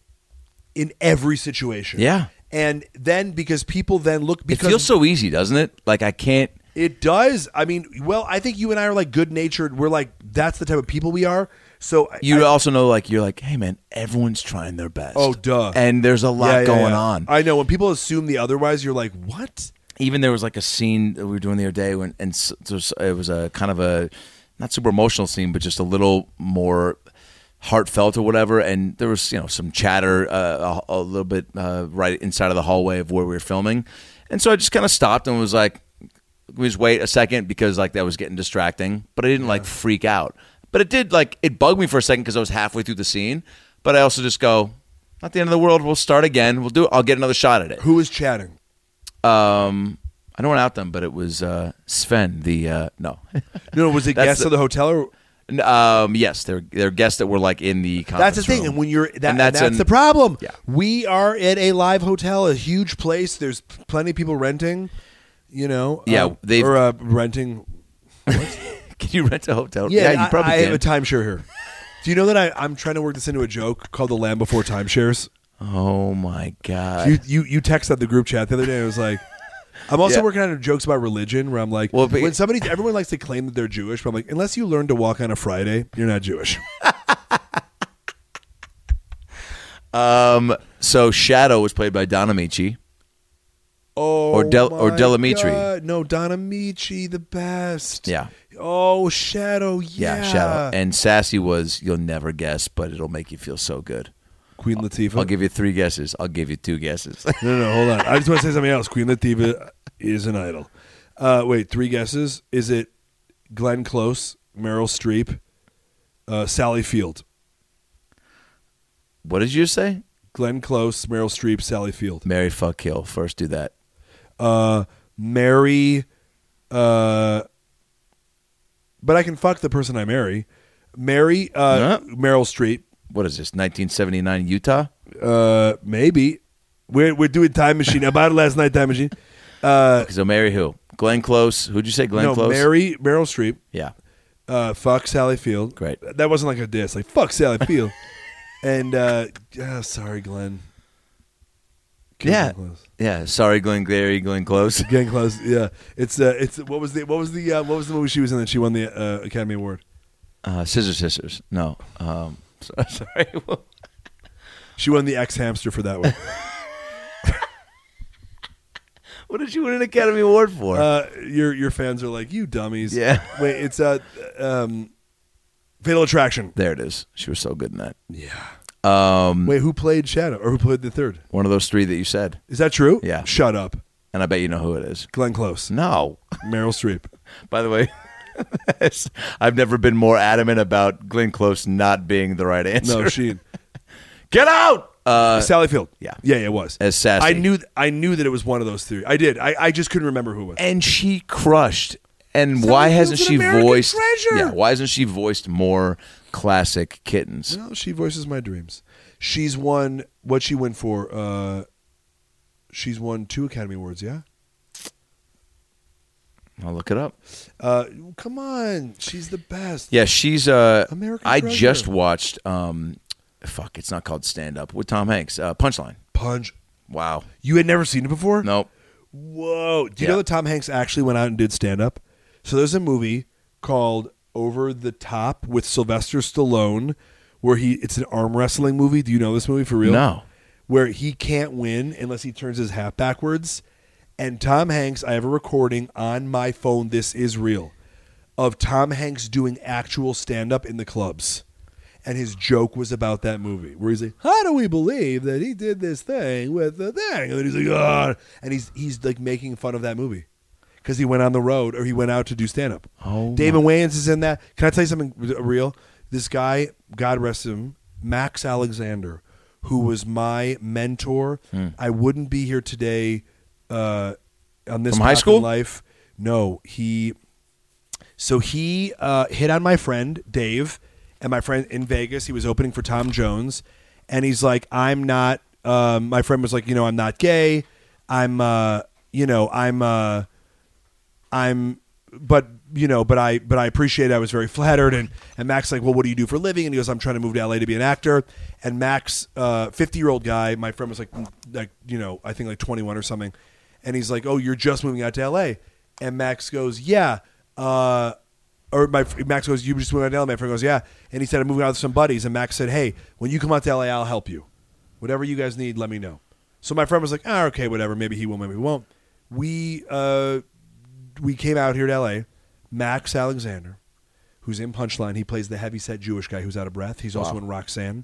in every situation. Yeah. And then because people then look It because feels so easy, doesn't it? Like I can't. it does. I mean, well, I think you and I are like good natured. We're like that's the type of people we are. So You I, also know, like you're like, hey man, everyone's trying their best. Oh, duh. And there's a lot Yeah, yeah, going yeah. on. I know when people assume the otherwise, you're like, what? Even there was like a scene that we were doing the other day when, and s- there's- it was a kind of a not super emotional scene, but just a little more heartfelt or whatever. And there was you know some chatter uh, a, a little bit uh, right inside of the hallway of where we were filming, and so I just kind of stopped and was like, we just wait a second because like that was getting distracting, but I didn't like freak out. But it did like it bugged me for a second because I was halfway through the scene. But I also just go, not the end of the world. We'll start again. We'll do it. I'll get another shot at it. Who is chatting? Um, I don't want to out them, but it was uh, Sven. The uh, no, No, was it That's guests the- of the hotel? Or, um, yes, they're they're guests that were like in the that's conference the thing. room. And when you're that, And that's that's an- the problem. Yeah. We are at a live hotel, a huge place. There's plenty of people renting. You know. Yeah, um, they've- or uh, renting. Can you rent a hotel? Yeah, you I, probably I can. have a timeshare here. Do you know that I, I'm trying to work this into a joke called the Land Before Timeshares? oh my god! You you you texted the group chat the other day. I was like, I'm also Yeah. working on jokes about religion where I'm like, Well, but- when somebody, everyone likes to claim that they're Jewish, but I'm like, unless you learn to walk on a Friday, you're not Jewish. um, so Shadow was played by Don Amici. Oh, Or Del- or my Delamitri. God. No, Don Amici, the best. Yeah. Oh, Shadow. Yeah. Yeah, Shadow. And Sassy was, you'll never guess, but it'll make you feel so good. Queen Latifah. I'll give you three guesses. I'll give you two guesses. No, no, hold on. I just want to say something else. Queen Latifah is an idol. Uh, wait, three guesses. Is it Glenn Close, Meryl Streep, uh, Sally Field? What did you say? Glenn Close, Meryl Streep, Sally Field. Marry, fuck, kill. First do that. Uh, Mary, uh, but I can fuck the person I marry. Marry uh, Yeah. Meryl Streep. What is this, nineteen seventy-nine Utah? Uh, maybe we're we're doing Time Machine. I bought it last night. Time Machine. Uh, So marry who? Glenn Close. Who'd you say, Glenn no, Close? marry Meryl Streep. Yeah. Uh, fuck Sally Field. Great. That wasn't like a diss. Like fuck Sally Field. And uh, oh, sorry, Glenn. Kill Yeah. Glenn Close. Yeah. Sorry, Glenn Glary, Glenn Close. Getting close. Yeah, it's uh, it's what was the what was the uh, what was the movie she was in that she won the uh, Academy Award? Uh, Scissor Sisters. No. Um, so, sorry. She won the X Hamster for that one. What did you win an Academy Award for? Uh, your your fans are like, you dummies. Yeah. Wait, it's uh, um, Fatal Attraction. There it is. She was so good in that. Yeah. Um, Wait, who played Shadow or who played the third? one of those three that you said, Is that true? Yeah. Shut up. and I bet you know who it is. Glenn Close. No. Meryl Streep. By the way, I've never been more adamant about Glenn Close not being the right answer. No, she. Get out! Uh, Sally Field. yeah. Yeah, it was. As Sassy. I knew I knew that it was one of those three. I did. I, I just couldn't remember who it was. and she crushed. And Sally why Field's hasn't an she American voiced? treasure. Yeah, why hasn't she voiced more classic kittens? No, she voices my dreams. She's won what she went for. Uh, she's won two Academy Awards. Yeah. I'll look it up. Uh, come on, she's the best. Yeah, she's. Uh, American I treasure. just watched. Um, fuck, it's not called Stand Up with Tom Hanks. Uh, Punchline. Punch. Wow. You had never seen it before? Nope. Whoa. Do you Yeah. know that Tom Hanks actually went out and did stand up? So there's a movie called Over the Top with Sylvester Stallone where he it's an arm wrestling movie. Do you know this movie for real? No. Where he can't win unless he turns his hat backwards. And Tom Hanks, I have a recording on my phone, this is real, of Tom Hanks doing actual stand up in the clubs. And his joke was about that movie, where he's like, "How do we believe that he did this thing with the thing?" And then he's like, "Oh," and he's he's like making fun of that movie because he went on the road or he went out to do stand up. Oh, Damon Wayans is in that. Can I tell you something real? This guy, God rest him, Max Alexander, who was my mentor. Hmm. I wouldn't be here today uh, on this From high path in school? life. No, he. So he uh, hit on my friend Dave. And my friend in Vegas, he was opening for Tom Jones, and he's like, "I'm not." Um, my friend was like, "You know, I'm not gay. I'm, uh, you know, I'm, uh, I'm, but you know, but I, but I appreciate it. I was very flattered." And and Max like, "Well, what do you do for a living?" And he goes, "I'm trying to move to L A to be an actor." And Max, uh, fifty year old guy, my friend was like, like you know, I think like twenty-one or something, and he's like, "Oh, you're just moving out to L A?" And Max goes, "Yeah." Uh, Or my Max goes, "You just moved out to L A?" My friend goes, "Yeah." And he said, "I'm moving out with some buddies." And Max said, "Hey, when you come out to L A, I'll help you. Whatever you guys need, let me know." So my friend was like, "Ah, okay, whatever. Maybe he will, maybe he won't." We uh, we came out here to L A. Max Alexander, who's in Punchline, he plays the heavyset Jewish guy who's out of breath. He's also Wow. in Roxanne.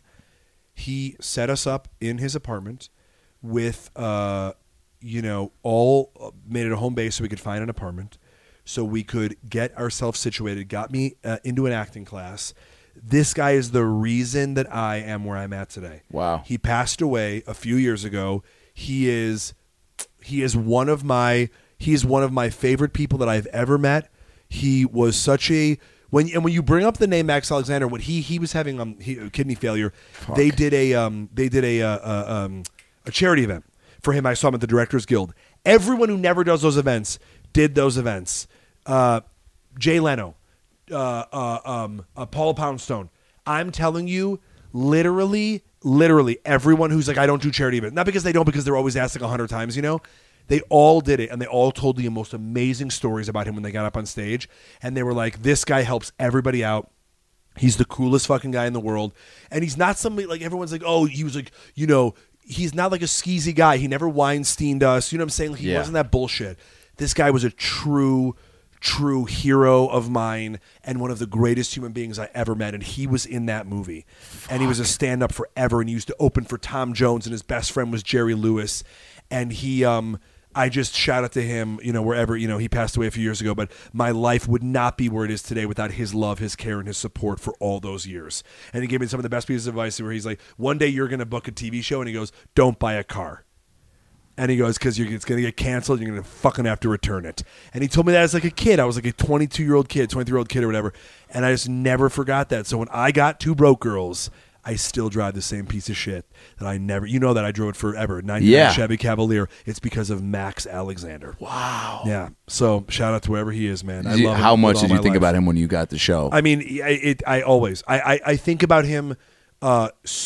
He set us up in his apartment with, uh, you know, all uh, made it a home base so we could find an apartment. So we could get ourselves situated, got me uh, into an acting class. This guy is the reason that I am where I'm at today. Wow. He passed away a few years ago. He is he is one of my he is one of my favorite people that I've ever met. He was such a when and when you bring up the name Max Alexander, when he he was having um he, kidney failure, they did a um they did a uh, uh, um a charity event for him. I saw him at the Directors Guild. Everyone who never does those events did those events. Uh, Jay Leno, uh, uh, um, uh, Paula Poundstone. I'm telling you, literally, literally, everyone who's like, I don't do charity events. Not because they don't, because they're always asked like a hundred times, you know? They all did it, and they all told the most amazing stories about him when they got up on stage. And they were like, this guy helps everybody out. He's the coolest fucking guy in the world. And he's not somebody like everyone's like, oh, he was like, you know, he's not like a skeezy guy. He never Weinsteined us. You know what I'm saying? Like, he Yeah. wasn't that bullshit. This guy was a true, true hero of mine and one of the greatest human beings I ever met. And he was in that movie. And he was a stand-up forever. And he used to open for Tom Jones. And his best friend was Jerry Lewis. And he, um, I just shout out to him, you know, wherever, you know, he passed away a few years ago. But my life would not be where it is today without his love, his care, and his support for all those years. And he gave me some of the best pieces of advice where he's like, one day you're going to book a T V show. And he goes, don't buy a car. And he goes, because it's going to get canceled. You're going to fucking have to return it. And he told me that as like a kid. I was like a twenty-two-year-old kid, twenty-three-year-old kid or whatever. And I just never forgot that. So when I got Two Broke Girls, I still drive the same piece of shit that I never, you know that I drove it forever. ninety-nine Yeah. Chevy Cavalier. It's because of Max Alexander. Wow. Yeah. So shout out to wherever he is, man. I love him How with much all did you my think life. about him when you got the show? I mean, I, it, I always, I, I, I think about him uh,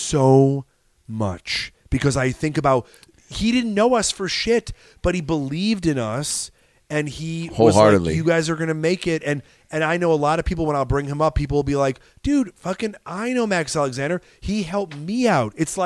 so much because I think about, he didn't know us for shit, but he believed in us, and he was Wholeheartedly. like, you guys are going to make it. And and I know a lot of people, when I'll bring him up, people will be like, dude, fucking, I know Max Alexander. He helped me out. It's like,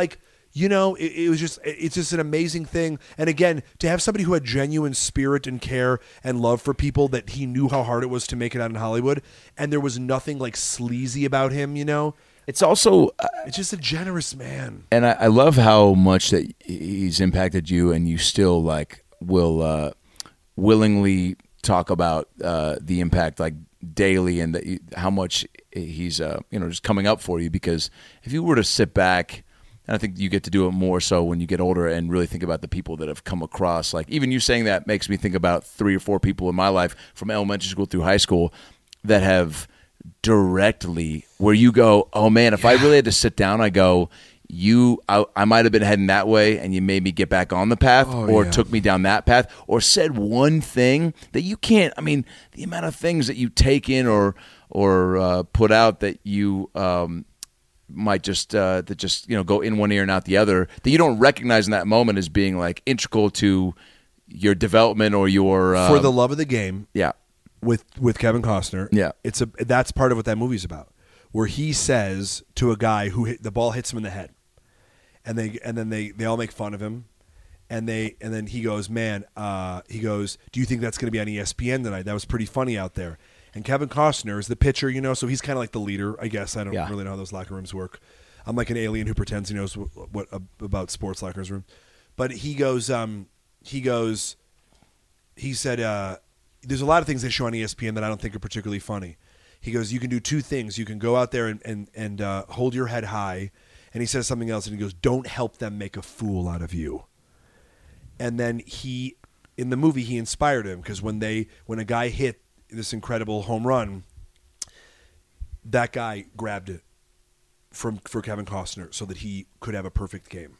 You know, it, it was just it's just an amazing thing. And again, to have somebody who had genuine spirit and care and love for people, that he knew how hard it was to make it out in Hollywood, and there was nothing like sleazy about him, you know. It's also uh, It's just a generous man. and I, I love how much that he's impacted you, and you still like will uh, willingly talk about uh, the impact like daily, and that you, how much he's uh, you know just coming up for you. Because if you were to sit back, and I think you get to do it more so when you get older and really think about the people that have come across. Like even you saying that makes me think about three or four people in my life from elementary school through high school that have directly where you go, oh man, if yeah. I really had to sit down, I go, you, I, I might have been heading that way and you made me get back on the path oh, or yeah. took me down that path or said one thing that you can't, I mean, the amount of things that you take in or, or uh, put out that you, um, might just uh, that just you know go in one ear and out the other that you don't recognize in that moment as being like integral to your development or your uh, For the Love of the Game. Yeah, with with Kevin Costner. Yeah, it's a that's part of what that movie's about, where he says to a guy who hit, the ball hits him in the head, and they and then they, they all make fun of him, and they and then he goes, man, uh, he goes, do you think that's going to be on E S P N tonight? That was pretty funny out there. And Kevin Costner is the pitcher, you know, so he's kind of like the leader, I guess. I don't yeah. really know how those locker rooms work. I'm like an alien who pretends he knows what, what about sports locker room. But he goes, um, he goes, he said, uh, there's a lot of things they show on E S P N that I don't think are particularly funny. He goes, you can do two things. You can go out there and, and, and uh, hold your head high. And he says something else, and he goes, don't help them make a fool out of you. And then he, in the movie, he inspired him, because when they, when a guy hit this incredible home run, that guy grabbed it from for Kevin Costner so that he could have a perfect game,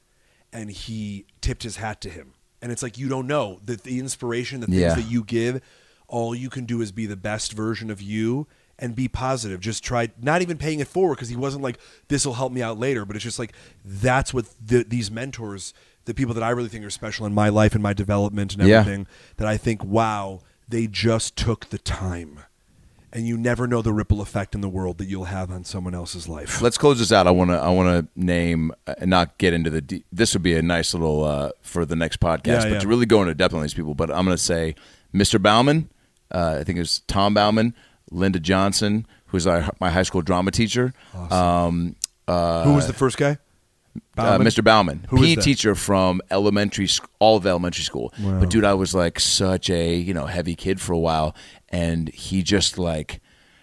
and he tipped his hat to him. And it's like, you don't know that the inspiration, the things yeah. that you give, all you can do is be the best version of you and be positive. Just try not even paying it forward, because he wasn't like, this will help me out later, but it's just like, that's what the, these mentors, the people that I really think are special in my life and my development and everything, yeah. that I think, wow, they just took the time. And you never know the ripple effect in the world that you'll have on someone else's life. Let's close this out. I want to I want to name and not get into the de- this would be a nice little uh, for the next podcast, yeah, but yeah. to really go into depth on these people. But I'm going to say Mister Bauman, uh, I think it was Tom Bauman, Linda Johnson, who's our, my high school drama teacher. Awesome. Um, uh, Who was the first guy? Uh, Mister Bauman, Who P E is that? teacher from elementary, sc- all of elementary school. Wow. But dude, I was like such a you know heavy kid for a while, and he just like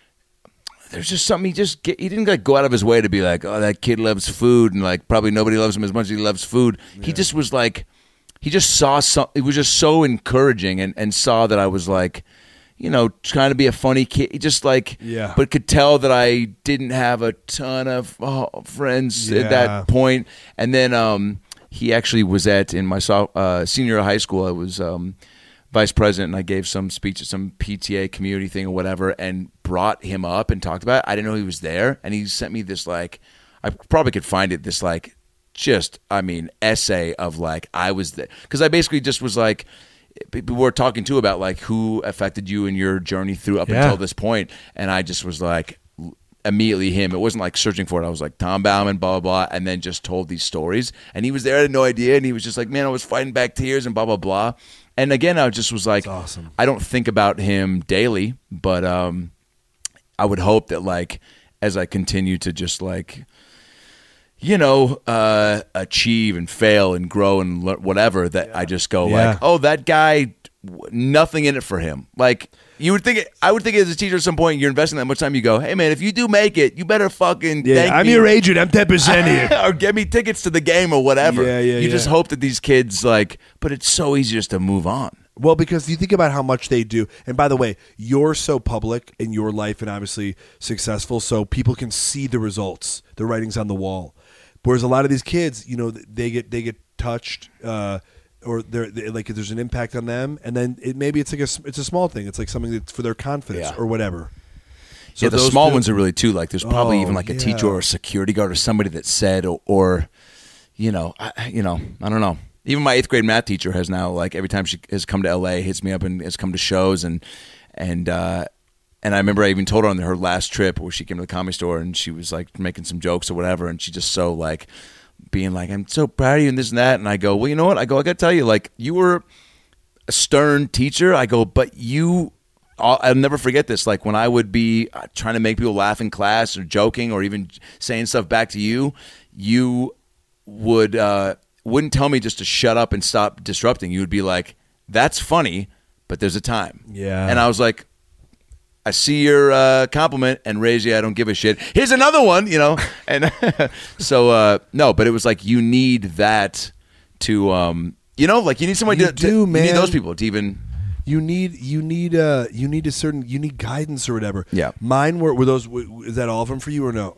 there's just something he just get, he didn't like go out of his way to be like, oh, that kid loves food, and like probably nobody loves him as much as he loves food. Yeah. He just was like, he just saw some. It was just so encouraging, and and saw that I was like, you know, trying to be a funny kid. He just like, yeah. but could tell that I didn't have a ton of oh, friends yeah. at that point. And then um, he actually was at, in my so, uh, senior year of high school, I was um, vice president, and I gave some speech at some P T A community thing or whatever, and brought him up and talked about it. I didn't know he was there. And he sent me this, like, I probably could find it, this, like, just, I mean, essay of, like, I was there. Because I basically just was like, people were talking too about like who affected you in your journey through up yeah. until this point, and I just was like immediately him. It wasn't like searching for it. I was like Tom Bauman, blah blah blah, and then just told these stories. And he was there, I had no idea, and he was just like, man, I was fighting back tears and blah blah blah. And again, I just was like, That's awesome. I don't think about him daily, but um, I would hope that like as I continue to just like, you know, uh, achieve and fail and grow and le- whatever, that yeah. I just go Yeah. like, oh, that guy, w- nothing in it for him. Like, you would think, it, I would think as a teacher at some point, you're investing that much time, you go, hey, man, if you do make it, you better fucking Yeah, thank I'm me. your agent. I'm ten percent here. Or get me tickets to the game or whatever. Yeah, yeah, you yeah. just hope that these kids, like, but it's so easy just to move on. Well, because you think about how much they do. And by the way, you're so public in your life and obviously successful, so people can see the results, the writings on the wall. Whereas a lot of these kids, you know, they get they get touched, uh, or they're they, like there's an impact on them, and then it, maybe it's like a it's a small thing. It's like something that's for their confidence Yeah. or whatever. So yeah, the those small two- ones are really too. Like, there's probably Oh, even like a yeah. teacher or a security guard or somebody that said, or, or you know, I, you know, I don't know. Even my eighth grade math teacher has now, like, every time she has come to L A, hits me up and has come to shows, and and uh, and I remember I even told her on her last trip where she came to the Comedy Store and she was like making some jokes or whatever, and she just so like being like, I'm so proud of you and this and that. And I go, well, you know what? I go, I got to tell you, like, you were a stern teacher. I go, but you, I'll, I'll never forget this. Like, when I would be trying to make people laugh in class or joking or even saying stuff back to you, you would, uh, wouldn't tell me just to shut up and stop disrupting. You would be like, that's funny, but there's a time. Yeah. And I was like, I see your uh, compliment, and Reggie, I don't give a shit. Here's another one, you know. And so, uh, no, but it was like you need that to, um, you know, like you need somebody You to, do, to man. you need those people to even. You need you need uh you need a certain you need guidance or whatever. Yeah. Mine were were those. w- Is that all of them for you or no?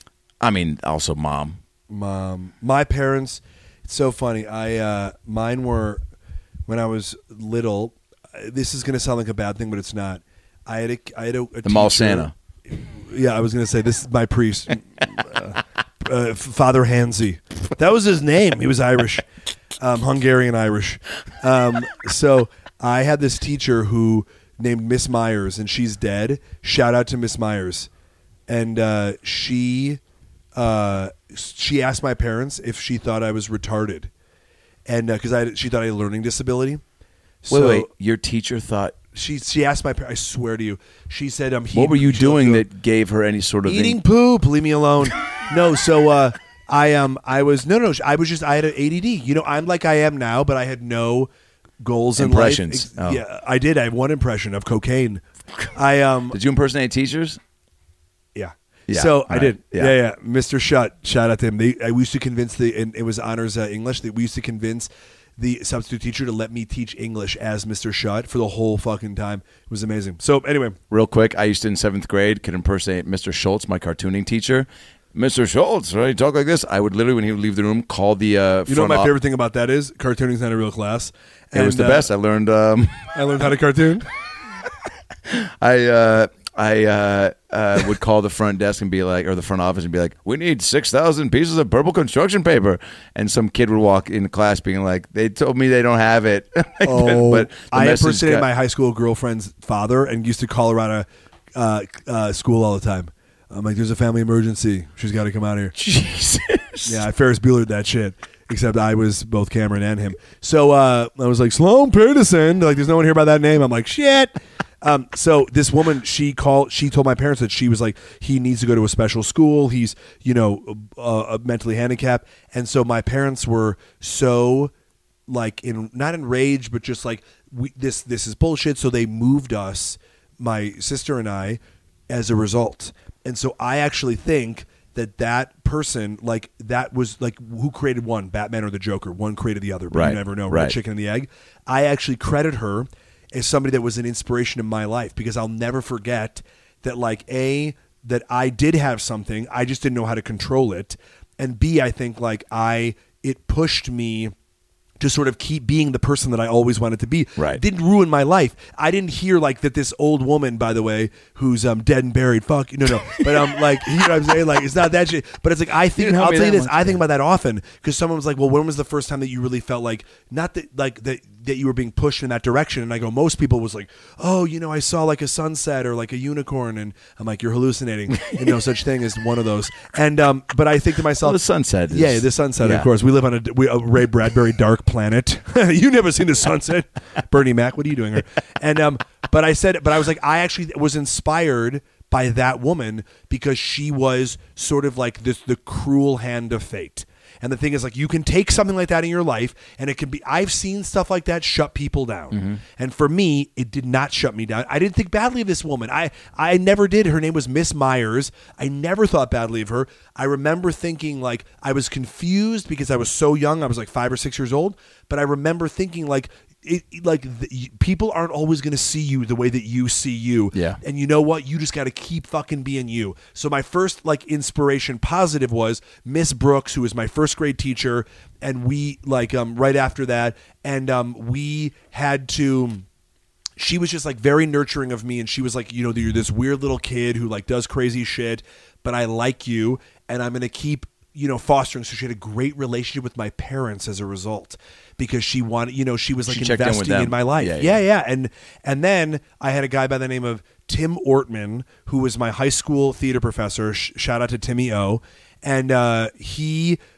I mean, also mom. Mom, my parents. It's so funny. I uh, mine were when I was little. uh, This is going to sound like a bad thing, but it's not. I had a I had a, a The mall teacher- Santa. Yeah, I was going to say this is my priest, uh, uh, Father Hansi. That was his name. He was Irish, um, Hungarian Irish. Um, so I had this teacher who named Miss Myers, and she's dead. Shout out to Miss Myers, and uh, she uh, she asked my parents if she thought I was retarded, and because I she thought I had a learning disability. Wait, So wait. Your teacher thought. She she asked my parents. I swear to you, she said, "Um, he, What were you she'll doing go- that gave her any sort of eating in- poop? Leave me alone." No, so uh, I um I was no no I was just I had an A D D. You know, I'm like I am now, but I had no goals in life. Impressions. Ex- Oh. Yeah, I did. I have one impression of cocaine. I um Did you impersonate teachers? yeah. Yeah, So I right. did. Yeah. Yeah, yeah. Mister Shutt, shout out to him. They, I used to convince the, and it was honors uh, English. That we used to convince the substitute teacher to let me teach English as Mister Shutt for the whole fucking time. It was amazing. So anyway, Real quick, I used to in seventh grade could impersonate Mister Schultz, my cartooning teacher. Mister Schultz, right? Talk like this. I would literally, when he would leave the room, call the. Uh, you know what front my op- favorite thing about that is? Cartooning's not a real class. It was And, the uh, best. I learned. Um, I learned how to cartoon. I uh, I uh, uh, would call the front desk and be like, or the front office and be like, "We need six thousand pieces of purple construction paper." And some kid would walk in class being like, "They told me they don't have it." Like, Oh, but the I message impersonated got- my high school girlfriend's father and used to call her out of uh, uh, school all the time. I'm like, "There's a family emergency. She's got to come out here." Jesus. Yeah, I Ferris Bueller'd that shit. Except I was both Cameron and him. So uh, I was like, Sloan Peterson. They're like, there's no one here by that name. I'm like, shit. Um, so this woman, she called. She told my parents that she was like, he needs to go to a special school. He's, you know, uh, mentally handicapped. And so my parents were so like in not enraged, but just like we, this. This is bullshit. So they moved us, my sister and I, as a result. And so I actually think that that person, like that was like who created one, Batman or the Joker. One created the other, but Right, you never know. right. Right. Chicken and the egg. I actually credit her as somebody that was an inspiration in my life because I'll never forget that, like, A, that I did have something, I just didn't know how to control it. And B, I think like I, it pushed me to sort of keep being the person that I always wanted to be. Right. Didn't ruin my life. I didn't hear like that this old woman, by the way, who's um dead and buried. Fuck no no. But um like you know what I'm saying? Like it's not that shit. But it's like I think didn't help I'll me tell you that this, much, I think about that often because someone was like, well, when was the first time that you really felt like not that like that that you were being pushed in that direction? And I go, most people was like, oh, you know, I saw like a sunset or like a unicorn, and I'm like, you're hallucinating. And no such thing as one of those. And um but I think to myself, Well, the sunset is- yeah, the sunset, yeah. of course. We live on a, we, a Ray Bradbury dark planet. You never seen the sunset, Bernie Mac. What are you doing here? And um, but I said, but I was like, I actually was inspired by that woman because she was sort of like this, the cruel hand of fate. And the thing is, like, you can take something like that in your life, and it can be. I've seen stuff like that shut people down, Mm-hmm. and for me, it did not shut me down. I didn't think badly of this woman. I I never did. Her name was Miss Myers. I never thought badly of her. I remember thinking like I was confused because I was so young. I was like five or six years old, but I remember thinking like. It, like the, people aren't always going to see you the way that you see you. Yeah. And you know what? You just got to keep fucking being you. So my first like inspiration positive was Miss Brooks, who was my first grade teacher. And we like, um, right after that. And, um, we had to, she was just like very nurturing of me. And she was like, you know, you're this weird little kid who like does crazy shit, but I like you and I'm going to keep, you know, fostering. So she had a great relationship with my parents as a result because she wanted, you know, she was like She checked in with investing them. in my life. Yeah, Yeah, yeah. yeah. And, and then I had a guy by the name of Tim Ortman, who was my high school theater professor. Sh- shout out to Timmy O. And uh, he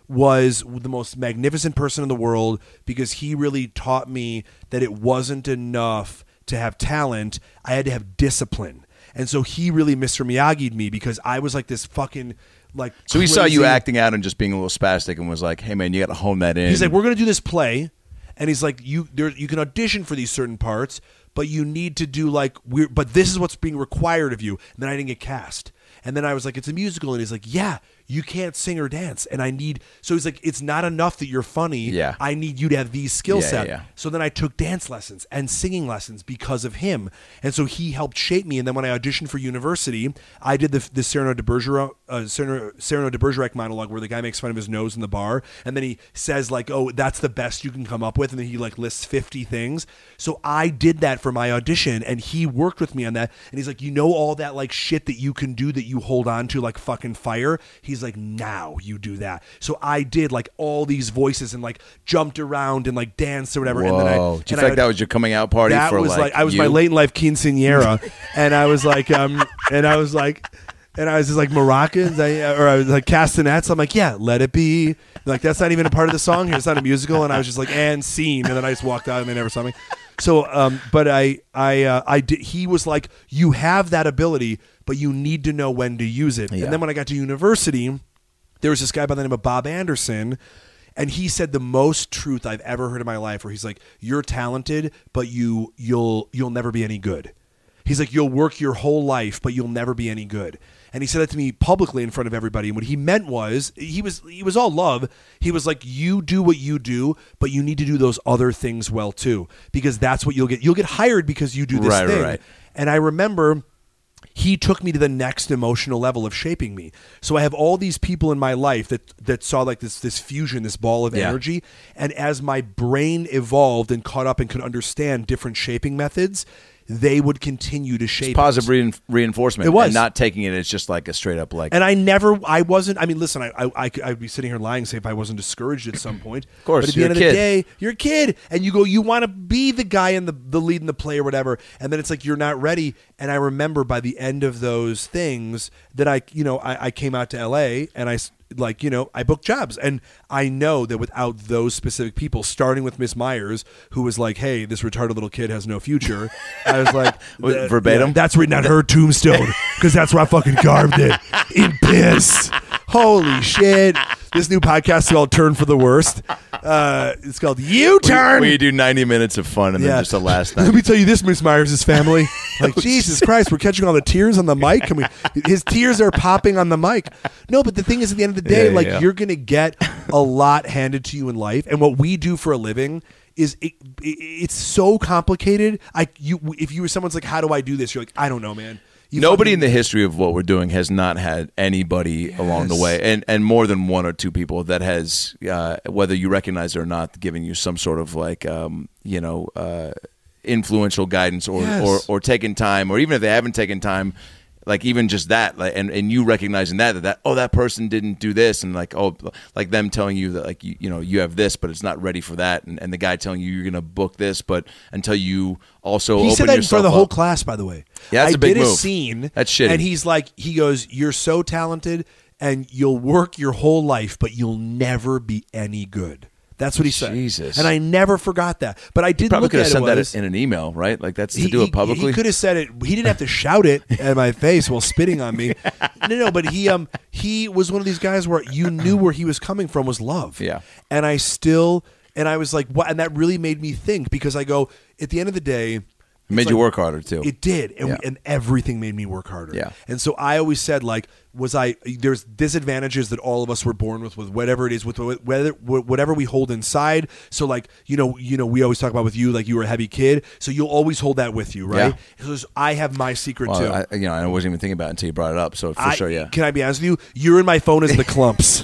was the most magnificent person in the world because he really taught me that it wasn't enough to have talent. I had to have discipline. And so he really Mister Miyagi'd me because I was like this fucking like So he saw you crazy- acting out and just being a little spastic and was like, hey, man, you got to hone that in. He's like, we're going to do this play. And he's like, you there, you can audition for these certain parts, but you need to do like weird, but this is what's being required of you. And then I didn't get cast. And then I was like, it's a musical. And he's like, yeah, you can't sing or dance. And I need, so he's like, it's not enough that you're funny. Yeah. I need you to have these skill Yeah, set. yeah, yeah. So then I took dance lessons and singing lessons because of him. And so he helped shape me. And then when I auditioned for university, I did the, the Cyrano de Bergerac, uh, Cyrano, Cyrano de Bergerac monologue where the guy makes fun of his nose in the bar. And then he says like, oh, that's the best you can come up with. And then he like lists fifty things. So I did that for my audition and he worked with me on that. And he's like, you know, all that like shit that you can do that you hold on to like fucking fire. He's like, now you do that. So I did like all these voices and like jumped around and like danced or whatever. Whoa. And then I, Do you and feel I like would- that was your coming out party that for was like, like, I was you? my late in life quinceanera, and I was like, um, and I was like, and I was just like maracas, I, or I was like castanets. I'm like, yeah, let it be. They're like that's not even a part of the song here. It's not a musical. And I was just like, and scene, and then I just walked out, and they never saw me. So, um, but I, I, uh, I did. He was like, you have that ability, but you need to know when to use it. Yeah. And then when I got to university, there was this guy by the name of Bob Anderson. And he said the most truth I've ever heard in my life where he's like, you're talented, but you you'll you'll never be any good. He's like, you'll work your whole life, but you'll never be any good. And he said that to me publicly in front of everybody. And what he meant was he was he was all love. He was like, you do what you do, but you need to do those other things well too. Because that's what you'll get. You'll get hired because you do this Right, right, thing. right. And I remember he took me to the next emotional level of shaping me. So I have all these people in my life that that saw like this this fusion, this ball of Yeah. energy. And as my brain evolved and caught up and could understand different shaping methods, they would continue to shape Positive it. rein- reinforcement. It was. And not taking it as just like a straight up like. And I never, I wasn't, I mean, listen, I, I, I, I'd be sitting here lying saying if I wasn't discouraged at some point. Of course, But at the you're end a of the kid. day, you're a kid. And you go, you want to be the guy in the, the lead in the play or whatever. And then it's like, you're not ready. And I remember by the end of those things that I, you know, I, I came out to L A and I, s- like, you know, I booked jobs. And I know that without those specific people, starting with Miss Myers, who was like, hey, this retarded little kid has no future. I was like, Wait, th- verbatim? yeah, that's written on her tombstone because that's where I fucking carved it in piss. Holy shit. This new podcast is called Turn for the Worst. Uh, it's called U-Turn. We do ninety minutes of fun and then just the last Let night. me tell you this, Miss Myers' family. Like, Jesus Christ, we're catching all the tears on the mic. Can we? His tears are popping on the mic. No, but the thing is, at the end of the day, Yeah, like yeah. you're gonna get a lot handed to you in life, and what we do for a living is it, it, it's so complicated. I you if you were someone's like, how do I do this? You're like, I don't know, man. You Nobody in fucking- the history of what we're doing has not had anybody along the Yes. way, and and more than one or two people that has, uh, whether you recognize it or not, giving you some sort of like, um, you know, uh, influential guidance or, Yes. or or taking time, or even if they haven't taken time, like even just that, like, and, and you recognizing that, that that oh that person didn't do this, and like oh like them telling you that like you you know you have this, but it's not ready for that, and, and the guy telling you you're gonna book this, but until you also He open said that in yourself front of the whole up. class, by the way. Yeah, that's I a big did a move. scene. That's shitty. And he's like, he goes, "You're so talented, and you'll work your whole life, but you'll never be any good." That's what he said. Jesus. And I never forgot that. But I did Probably look could have at sent it that was, in an email, right? Like that's to he, do he- it publicly. He could have said it. He didn't have to shout it at my face while spitting on me. No, no. But he, um, he was one of these guys where you knew where he was coming from was love. Yeah. And I still, and I was like, what? And that really made me think because I go, at the end of the day, It made it's you like- work harder too. It did, and, Yeah. and everything made me work harder. Yeah. And so I always said, like, was I? There's disadvantages that all of us were born with, with whatever it is, with whether whatever we hold inside. So, like, you know, you know, we always talk about with you, like, you were a heavy kid, so you'll always hold that with you, right? Yeah. So there's- I have my secret Well, too. I, you know, I wasn't even thinking about it until you brought it up. So for I- sure, yeah. Can I be honest with you? You're in my phone as the clumps.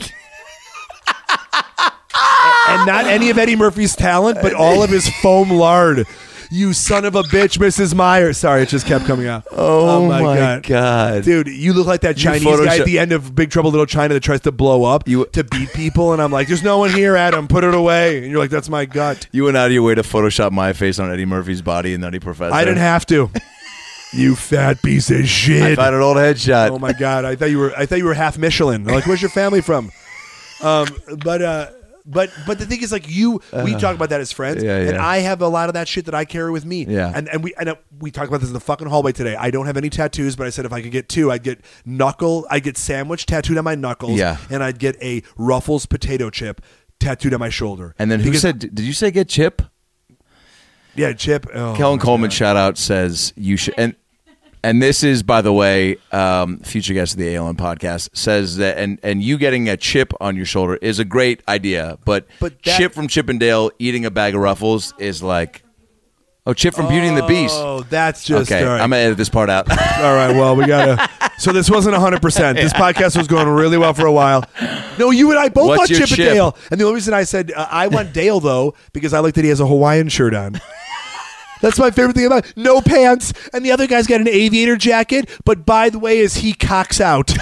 And not any of Eddie Murphy's talent, but all of his foam lard. You son of a bitch, Missus Myers. Sorry, it just kept coming out. Oh, my God. Dude, you look like that Chinese guy Photoshop- at the end of Big Trouble in Little China that tries to blow up You- to beat people. And I'm like, there's no one here, Adam. Put it away. And you're like, that's my gut. You went out of your way to Photoshop my face on Eddie Murphy's body in Nutty Professor. I didn't have to. You fat piece of I shit. found an old headshot. Oh my god! I thought you were. I thought you were half Michelin. They're like, where's your family from? Um, but uh, but but the thing is, like you, we talk about that as friends, yeah, and yeah. I have a lot of that shit that I carry with me. Yeah. and and we and uh, we talked about this in the fucking hallway today. I don't have any tattoos, but I said if I could get two, I'd get knuckle, I'd get sandwich tattooed on my knuckles, Yeah. and I'd get a Ruffles potato chip tattooed on my shoulder. And then who Because- said? Did you say get Chip? Yeah, chip. Oh, Kellen my Coleman God. shout out says you should and and this is, by the way, um, future guest of the A L N podcast says that and and you getting a chip on your shoulder is a great idea, but, But that- Chip from Chippendale eating a bag of Ruffles is like, oh, Chip from Beauty and the Beast. Oh, that's just Okay, all right. I'm gonna edit this part out. All right, well, we gotta. So this wasn't one hundred percent. This podcast was going really well for a while. No, you and I both What's want your Chip and chip? Dale. And the only reason I said uh, I want Dale, though, because I like that he has a Hawaiian shirt on. That's my favorite thing about it. No pants. And the other guy's got an aviator jacket. But by the way, as he cocks out.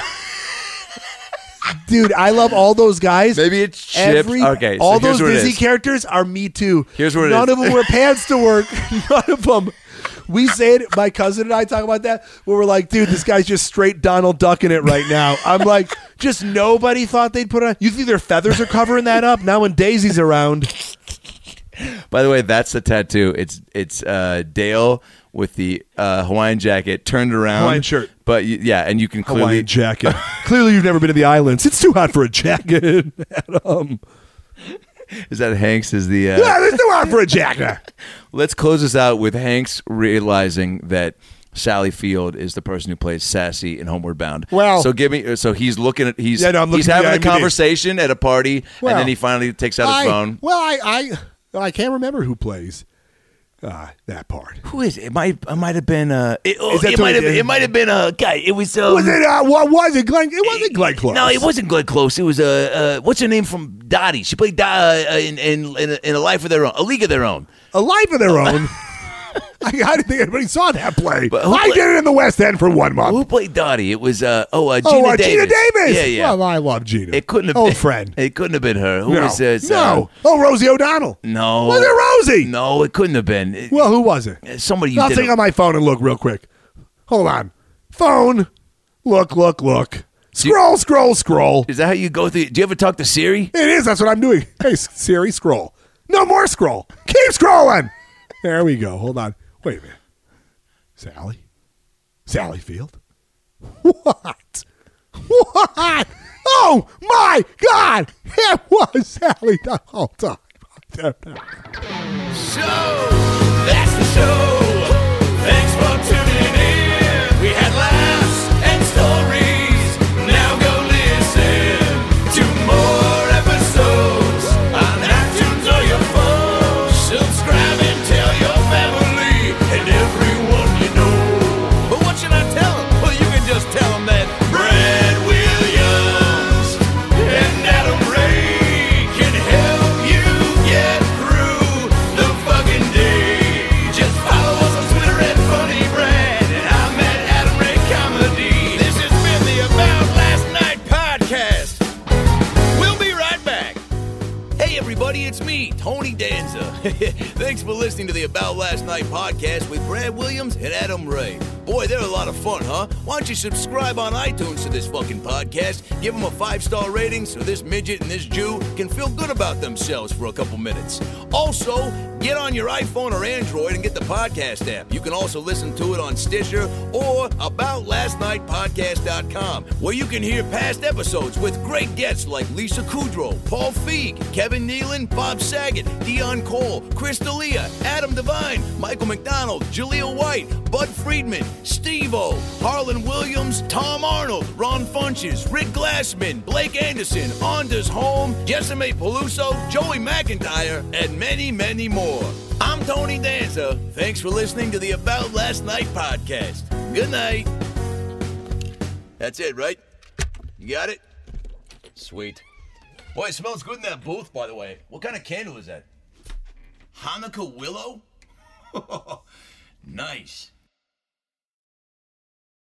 Dude, I love all those guys. Maybe it's Chip. Every, Okay, so all here's those what it Disney is. characters are me too. Here's what it None is. of them wear pants to work. None of them. We say it. My cousin and I talk about that. Where we're like, dude, this guy's just straight Donald Ducking it right now. I'm like, just nobody thought they'd put on. You think their feathers are covering that up now when Daisy's around? By the way, that's the tattoo. It's it's uh, Dale with the uh, Hawaiian jacket turned around, Hawaiian shirt. But you, yeah, and you can clearly Hawaiian jacket. Clearly, you've never been to the islands. It's too hot for a jacket. Adam. is that Hanks is the. Uh, Yeah, it's too hot for a jacket. Let's close this out with Hanks realizing that Sally Field is the person who plays Sassy in Homeward Bound. Well- so give me. So he's looking at. He's Yeah, no, I'm he's looking at having a the I M D B. conversation at a party, Well, and then he finally takes out I, his phone. Well, I, I I can't remember who plays uh, that part. Who is it? It might. It might have been. Uh, it, oh, Is that it might have. Tony- Been, it might have been a guy. It was. Um, Was it? Uh, what was it? Glenn? It wasn't Glenn Close. No, it wasn't Glenn Close. It was uh, uh what's her name from Dottie? She played uh, in in in a, in a Life of Their Own, A League of Their Own. A Life of Their Own. I, I didn't think anybody saw that play. But who I play- did it in the West End for one month. Who played Dottie? It was uh oh uh, Gina oh, uh, Davis. Gina Davis. Yeah, yeah. Well, I love Gina. It couldn't have old been friend. It couldn't have been her. Who no, was this? no. oh, Rosie O'Donnell. Uh, no. Was it Rosie? No, it couldn't have been. It- Well, who was it? somebody you I'll did. take a- on my phone and look real quick. Hold on. Phone. Look, look, look. you- Scroll, scroll, scroll. Is that how you go through? Do you ever talk to Siri? It is. That's what I'm doing. Hey, Siri, scroll. No more scroll. Keep scrolling. There we go. Hold on. Wait a minute. Sally? Sally Field? What? What? Oh, my God. It was Sally the whole time. So, that's the show. Thanks for tuning in. We had laughs and stories. Now go listen to more episodes on iTunes or your phone. Subscribe and tell your family and everyone you know. But what should I tell them? Well, you can just tell them that Brad Williams and Adam Ray can help you get through the fucking day. Just follow us on Twitter at Funny Brad, and I'm at Adam Ray Comedy. This has been the About Last Night podcast. We'll be right back. Hey everybody, it's me, Tony Danza. Thanks for listening to the About Last Night podcast with Brad Williams and Adam Ray. Boy, they're a lot of fun, huh? Why don't you subscribe on iTunes to this fucking podcast? Give them a five-star rating so this midget and this Jew can feel good about themselves for a couple minutes. Also, get on your iPhone or Android and get the podcast app. You can also listen to it on Stitcher or about last night podcast dot com, where you can hear past episodes with great guests like Lisa Kudrow, Paul Feig, Kevin Nealon, Bob Saget, Dion Cole, Chris D'Elia, Adam Devine, Michael McDonald, Jaleel White, Bud Friedman, Steve-O, Harlan Williams, Tom Arnold, Ron Funches, Rick Glassman, Blake Anderson, Anders Holm, Jessime Peluso, Joey McIntyre, and many, many more. I'm Tony Danza. Thanks for listening to the About Last Night podcast. Good night. That's it, right? You got it? Sweet. Boy, it smells good in that booth, by the way. What kind of candle is that? Hanukkah willow? Nice.